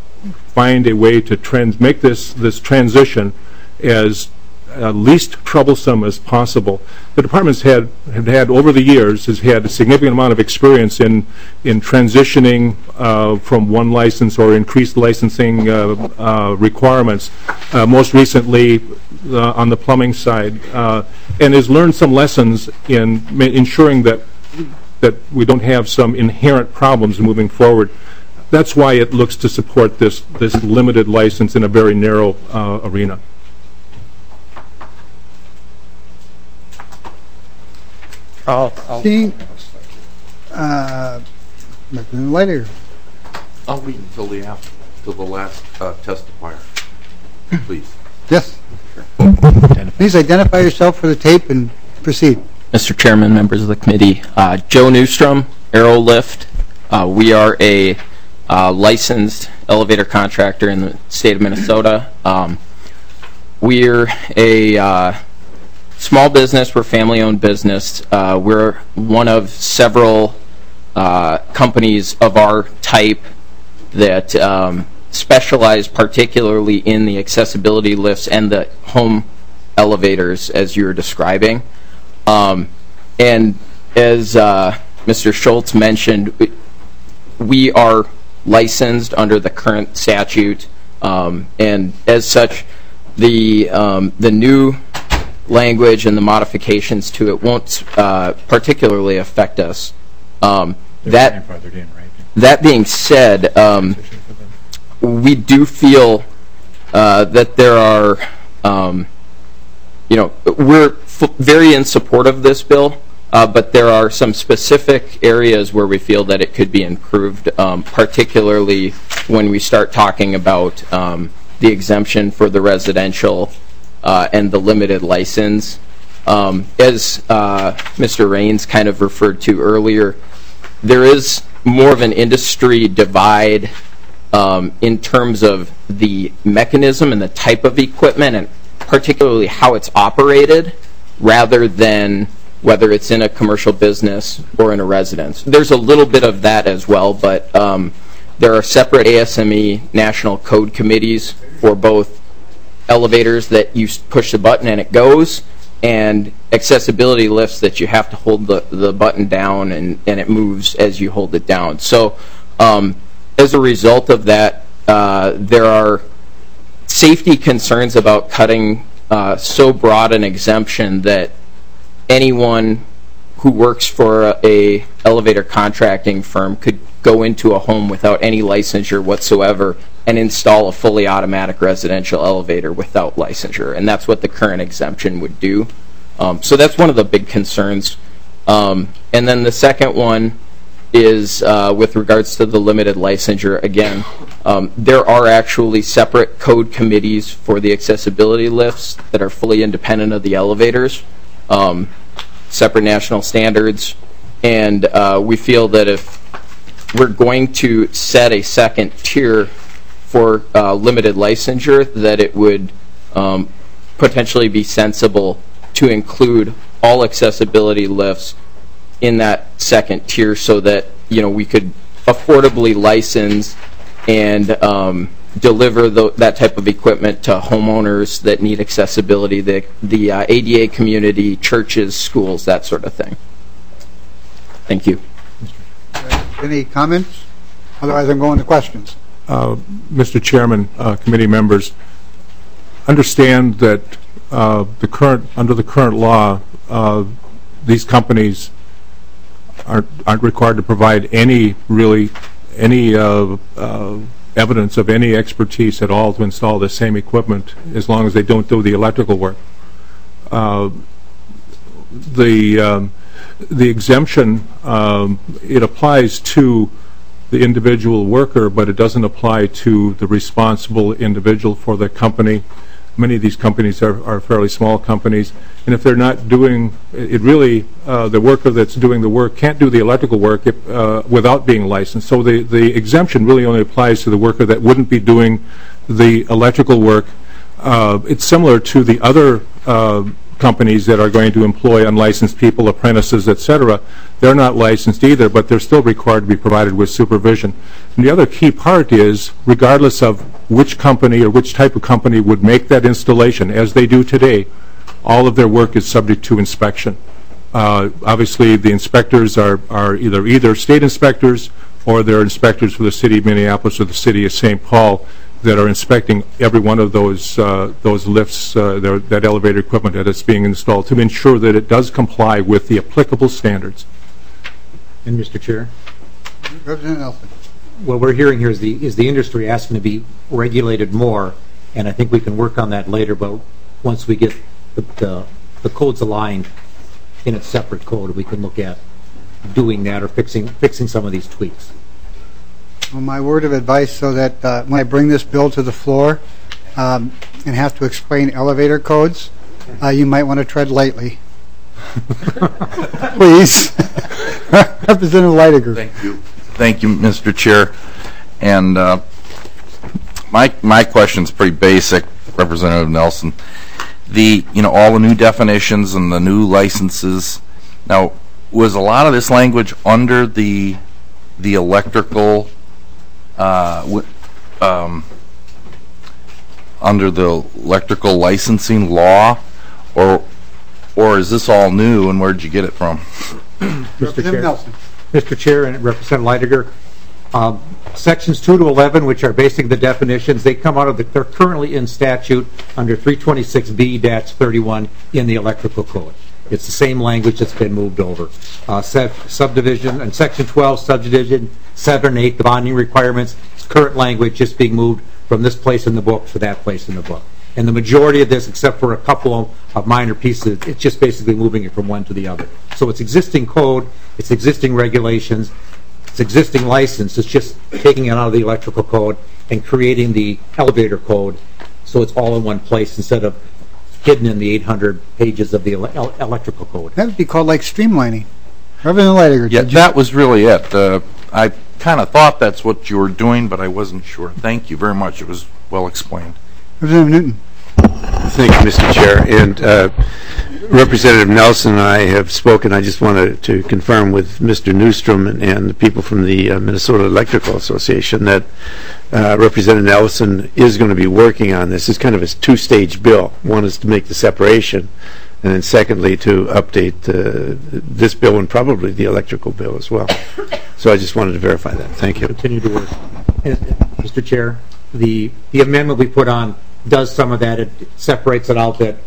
find a way to trans make this this transition as uh, least troublesome as possible. The department's had have had over the years has had a significant amount of experience in in transitioning uh, from one license or increased licensing uh, uh, requirements. Uh, most recently, uh, on the plumbing side, uh, and has learned some lessons in ma ensuring that that we don't have some inherent problems moving forward. That's why it looks to support this this limited license in a very narrow uh, arena. I'll, I'll Seeing, uh, Representative Leidinger. I'll wait until the after, till the last uh, testifier, please. Yes. Please identify yourself for the tape and proceed. Mister Chairman, members of the committee, uh, Joe Newstrom, Aerolift. Uh, we are a uh, licensed elevator contractor in the state of Minnesota. Um, we're a uh, small business, we're family-owned business. Uh, we're one of several uh, companies of our type that um, specialize particularly in the accessibility lifts and the home elevators, as you're describing. Um, and as uh, Mister Schultz mentioned, we are licensed under the current statute, um, and as such, the um, the new language and the modifications to it won't uh, particularly affect us. Um, that in, right? that being said, um, we do feel uh, that there are, um, you know, we're f- very in support of this bill. Uh, but there are some specific areas where we feel that it could be improved, um, particularly when we start talking about um, the exemption for the residential uh, and the limited license. Um, as uh, Mister Raines kind of referred to earlier, there is more of an industry divide um, in terms of the mechanism and the type of equipment, and particularly how it's operated, rather than whether it's in a commercial business or in a residence. There's a little bit of that as well, but um, there are separate A S M E national code committees for both elevators that you push the button and it goes, and accessibility lifts that you have to hold the, the button down and, and it moves as you hold it down. So um, as a result of that, uh, there are safety concerns about cutting uh, so broad an exemption that anyone who works for a, a elevator contracting firm could go into a home without any licensure whatsoever and install a fully automatic residential elevator without licensure, and that's what the current exemption would do. Um, so that's one of the big concerns. Um, and then the second one is uh, with regards to the limited licensure. Again, um, there are actually separate code committees for the accessibility lifts that are fully independent of the elevators. Um, separate national standards, and uh, we feel that if we're going to set a second tier for uh, limited licensure, that it would um, potentially be sensible to include all accessibility lifts in that second tier, so that, you know, we could affordably license and um, deliver the, that type of equipment to homeowners that need accessibility, the, the uh, A D A community, churches, schools, that sort of thing. Thank you. Any comments? Otherwise, I'm going to questions. Uh, Mister Chairman, uh, committee members, understand that uh, the current under the current law, uh, these companies aren't, aren't required to provide any really any uh, uh, evidence of any expertise at all to install the same equipment, as long as they don't do the electrical work. Uh, the um, the exemption, um, it applies to the individual worker, but it doesn't apply to the responsible individual for the company. Many of these companies are, are fairly small companies, and if they're not doing it, really, uh, the worker that's doing the work can't do the electrical work if, uh, without being licensed. So the, the exemption really only applies to the worker that wouldn't be doing the electrical work. Uh, it's similar to the other uh, companies that are going to employ unlicensed people, apprentices, et cetera. They're not licensed either, but they're still required to be provided with supervision. And the other key part is, regardless of which company or which type of company would make that installation, as they do today, all of their work is subject to inspection. Uh, obviously, the inspectors are, are either either state inspectors or they're inspectors for the city of Minneapolis or the city of Saint Paul that are inspecting every one of those uh, those lifts, uh, their, that elevator equipment that is being installed, to ensure that it does comply with the applicable standards. And Mister Chair? Representative Nelson. What we're hearing here is the is the industry asking to be regulated more, and I think we can work on that later, but once we get the, the, the codes aligned in a separate code, we can look at doing that or fixing fixing some of these tweaks. Well, my word of advice, so that uh, when I bring this bill to the floor um, and have to explain elevator codes, uh, you might want to tread lightly. Please. Representative Leidiger. Thank you. Thank you, Mister Chair. And uh, my my question's pretty basic, Representative Nelson. The you know all the new definitions and the new licenses. Now, was a lot of this language under the the electrical uh, w um, under the electrical licensing law, or or is this all new, and where did you get it from? Mister Chair, Nelson. Mister Chair and Representative Leidiger, Um, Sections two to eleven, which are basically the definitions, they come out of the, they're currently in statute under three twenty-six B thirty-one in the electrical code. It's the same language that's been moved over. Uh, sub- subdivision, and Section twelve, subdivision seven and eight, the bonding requirements, it's current language just being moved from this place in the book to that place in the book. And the majority of this, except for a couple of, of minor pieces, it's just basically moving it from one to the other. So it's existing code, it's existing regulations, it's existing license, it's just taking it out of the electrical code and creating the elevator code so it's all in one place instead of hidden in the eight hundred pages of the ele- electrical code. That would be called like streamlining. Reverend Leidinger, Yeah, did you? that was really it. Uh, I kind of thought that's what you were doing, but I wasn't sure. Thank you very much. It was well explained. Representative Newton. Thank you, Mister Chair. And uh, Representative Nelson and I have spoken. I just wanted to confirm with Mister Newstrom and, and the people from the uh, Minnesota Electrical Association that uh, Representative Nelson is going to be working on this. It's kind of a two-stage bill. One is to make the separation, and then secondly to update uh, this bill and probably the electrical bill as well. So I just wanted to verify that. Thank you. Continue to work. Mister Chair, the, the amendment we put on does some of that. It separates it out that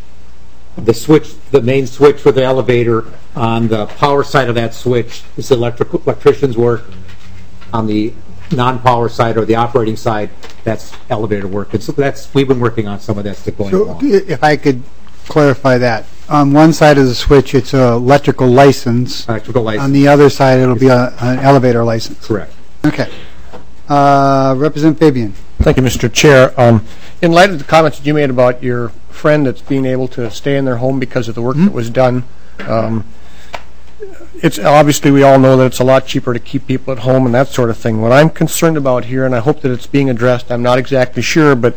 the switch, the main switch for the elevator on the power side of that switch is electrical electrician's work. On the non-power side or the operating side, that's elevator work. And so that's, we've been working on some of that stuff going So along. if I could clarify that. On one side of the switch, it's an electrical license. Electrical license. On the other side, it'll be a, an elevator license. Correct. Okay. Uh, Representative Fabian. Thank you, Mister Chair. Um, in light of the comments that you made about your friend that's being able to stay in their home because of the work mm-hmm. that was done, um, it's obviously we all know that it's a lot cheaper to keep people at home and that sort of thing. What I'm concerned about here, and I hope that it's being addressed, I'm not exactly sure, but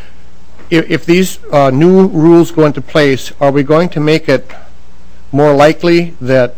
if, if these uh, new rules go into place, are we going to make it more likely that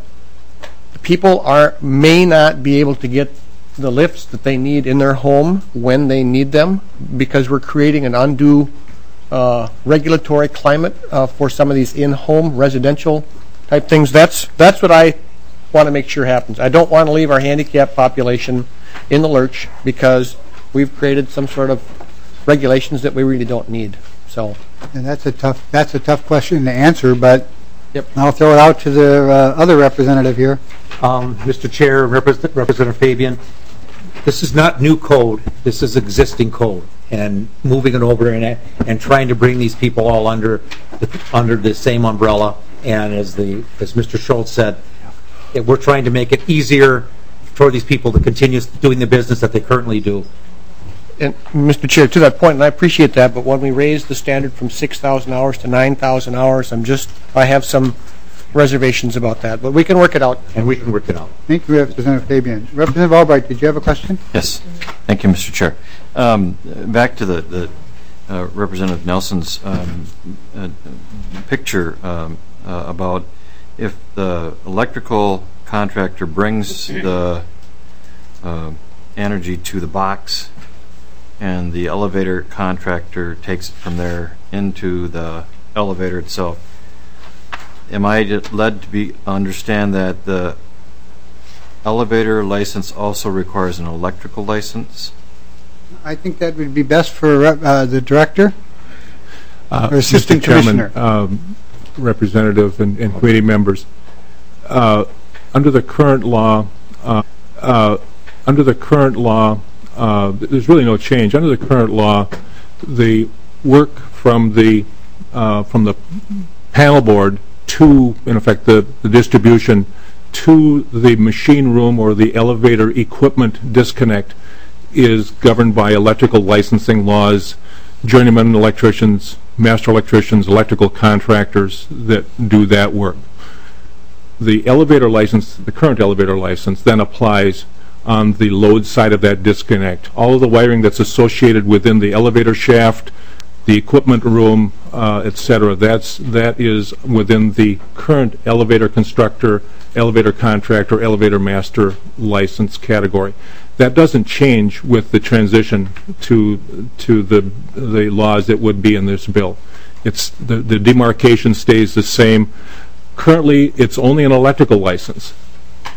people are may not be able to get the lifts that they need in their home when they need them because we're creating an undue uh, regulatory climate uh, for some of these in-home residential type things? That's that's what I want to make sure happens. I don't want to leave our handicapped population in the lurch because we've created some sort of regulations that we really don't need. So, and that's a tough that's a tough question to answer, but yep. I'll throw it out to the uh, other representative here. Um, Mister Chair, Represent- Representative Fabian, this is not new code. This is existing code, and moving it over and and trying to bring these people all under the, under the same umbrella. And as the as Mister Schultz said, it, we're trying to make it easier for these people to continue doing the business that they currently do. And Mister Chair, to that point, and I appreciate that, but when we raise the standard from six thousand hours to nine thousand hours, I'm just I have some reservations about that, but we can work it out. And we can work it out. Thank you, Representative Fabian. Representative Albright, did you have a question? Yes. Thank you, Mister Chair. Um, back to the, the uh, Representative Nelson's um, uh, picture um, uh, about if the electrical contractor brings the uh, energy to the box and the elevator contractor takes it from there into the elevator itself. Am I led to be understand that the elevator license also requires an electrical license? I think that would be best for uh, the director uh, or assistant Mister Chairman, commissioner. Um, representative and, and committee members, uh, under the current law, uh, uh, under the current law, uh, there's really no change. Under the current law, the work from the uh, from the panel board to, in effect, the, the distribution to the machine room or the elevator equipment disconnect is governed by electrical licensing laws, journeyman electricians, master electricians, electrical contractors that do that work. The elevator license, the current elevator license, then applies on the load side of that disconnect. All of the wiring that's associated within the elevator shaft, the equipment room, uh, et cetera, that's, that is within the current elevator constructor, elevator contractor, elevator master license category. That doesn't change with the transition to to the the laws that would be in this bill. It's the, the demarcation stays the same. Currently, it's only an electrical license.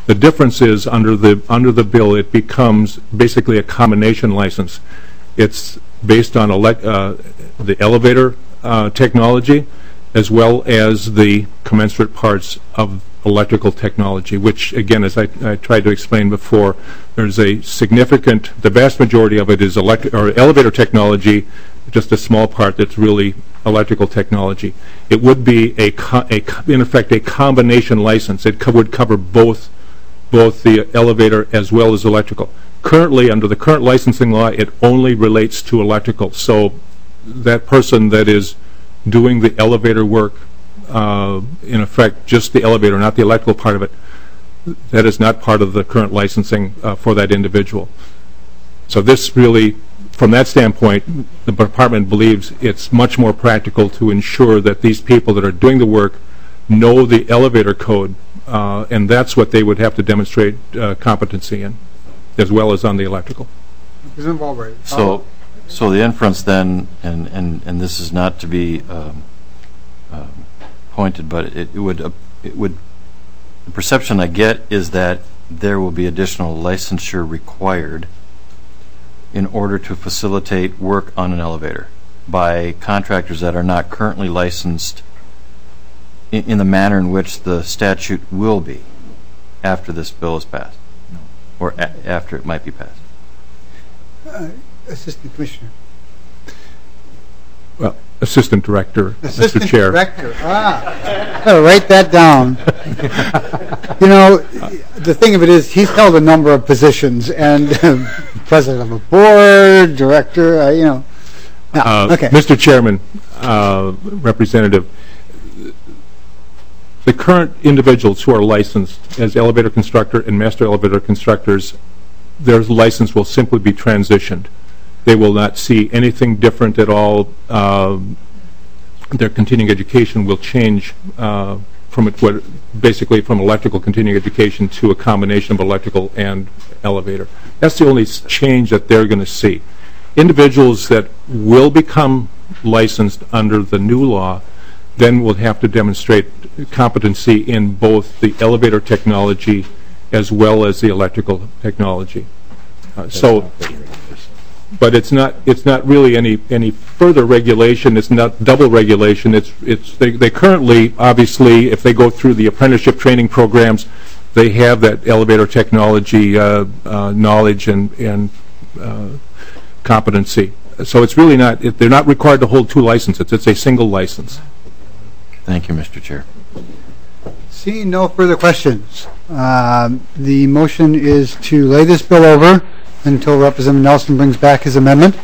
The difference is under the under the bill, it becomes basically a combination license. It's based on elect, uh, the elevator uh, technology as well as the commensurate parts of electrical technology, which, again, as I, I tried to explain before, there's a significant, the vast majority of it is electric or elevator technology, just a small part that's really electrical technology. It would be, a, co a in effect, a combination license. It co would cover both, both the elevator as well as electrical. Currently, under the current licensing law, it only relates to electrical. So that person that is doing the elevator work, uh, in effect, just the elevator, not the electrical part of it, that is not part of the current licensing uh, for that individual. So this really, from that standpoint, the department believes it's much more practical to ensure that these people that are doing the work know the elevator code, uh, and that's what they would have to demonstrate uh, competency in, as well as on the electrical. So, so the inference then, and, and, and this is not to be um, um, pointed, but it, it would, uh, it would, the perception I get is that there will be additional licensure required in order to facilitate work on an elevator by contractors that are not currently licensed in, in the manner in which the statute will be after this bill is passed, or a after it might be passed. Uh, Assistant Commissioner. Well, Assistant Director, Assistant Mister Chair. Director. Ah, I'll write that down. You know, the thing of it is, he's held a number of positions, and um, president of a board, director. Uh, you know. No, uh, okay. Mister Chairman, uh, Representative, the current individuals who are licensed as elevator constructor and master elevator constructors, their license will simply be transitioned. They will not see anything different at all. Uh, their continuing education will change uh, from it, what, basically from electrical continuing education to a combination of electrical and elevator. That's the only change that they're going to see. Individuals that will become licensed under the new law then will have to demonstrate competency in both the elevator technology as well as the electrical technology. Uh, so, but it's not it's not really any any further regulation. It's not double regulation. It's it's they, they currently, obviously, if they go through the apprenticeship training programs, they have that elevator technology uh, uh, knowledge and and uh, competency. So it's really not. It, they're not required to hold two licenses. It's a single license. Thank you, Mister Chair. Seeing no further questions, um, the motion is to lay this bill over until Representative Nelson brings back his amendment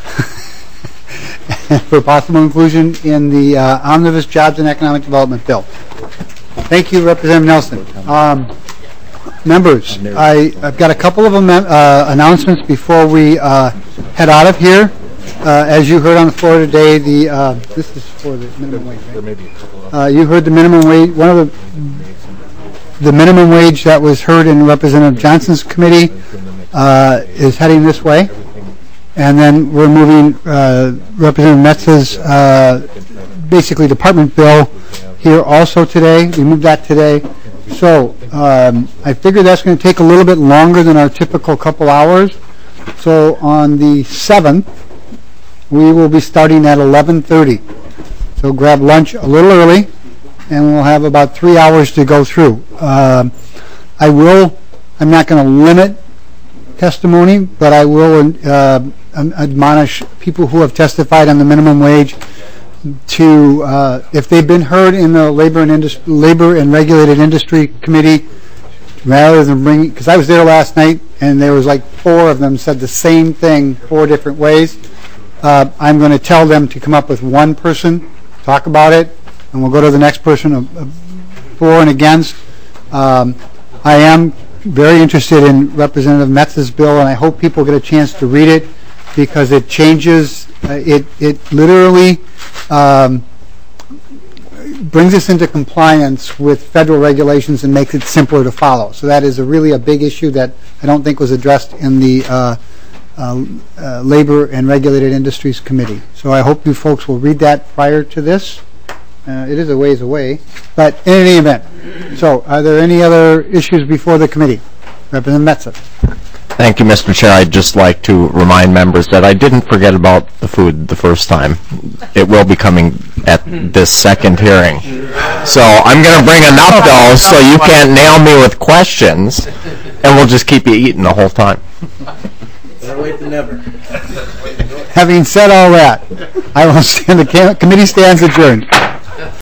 for possible inclusion in the uh, Omnibus Jobs and Economic Development Bill. Thank you, Representative Nelson. Um, members, I, I've got a couple of uh, announcements before we uh, head out of here. Uh, as you heard on the floor today, the uh, this is for the minimum wage. Right? There may be a couple of uh, you heard the minimum wage. One of the the minimum wage that was heard in Representative Johnson's committee uh, is heading this way, and then we're moving uh, Representative Metz's uh, basically department bill here also today. We moved that today, so um, I figure that's going to take a little bit longer than our typical couple hours. So on the seventh. We will be starting at eleven thirty. So grab lunch a little early, and we'll have about three hours to go through. Um, I will, I'm not going to limit testimony, but I will uh, admonish people who have testified on the minimum wage to, uh, if they've been heard in the Labor and, Indus Labor and Regulated Industry Committee, rather than bringing, because I was there last night, and there was like four of them said the same thing four different ways. Uh, I'm going to tell them to come up with one person, talk about it, and we'll go to the next person, uh, for and against. Um, I am very interested in Representative Metz's bill, and I hope people get a chance to read it, because it changes, uh, it, it literally um, brings us into compliance with federal regulations and makes it simpler to follow. So that is a really a big issue that I don't think was addressed in the uh, Uh, uh, Labor and Regulated Industries Committee. So I hope you folks will read that prior to this, Uh, It is a ways away, but in any event. So are there any other issues before the committee? Representative Metsa. Thank you, Mister Chair. I'd just like to remind members that I didn't forget about the food the first time. It will be coming at this second hearing. So I'm going to bring enough, though, so you can't nail me with questions, and we'll just keep you eating the whole time. Better wait than never. Having said all that, I will stand, the committee stands adjourned.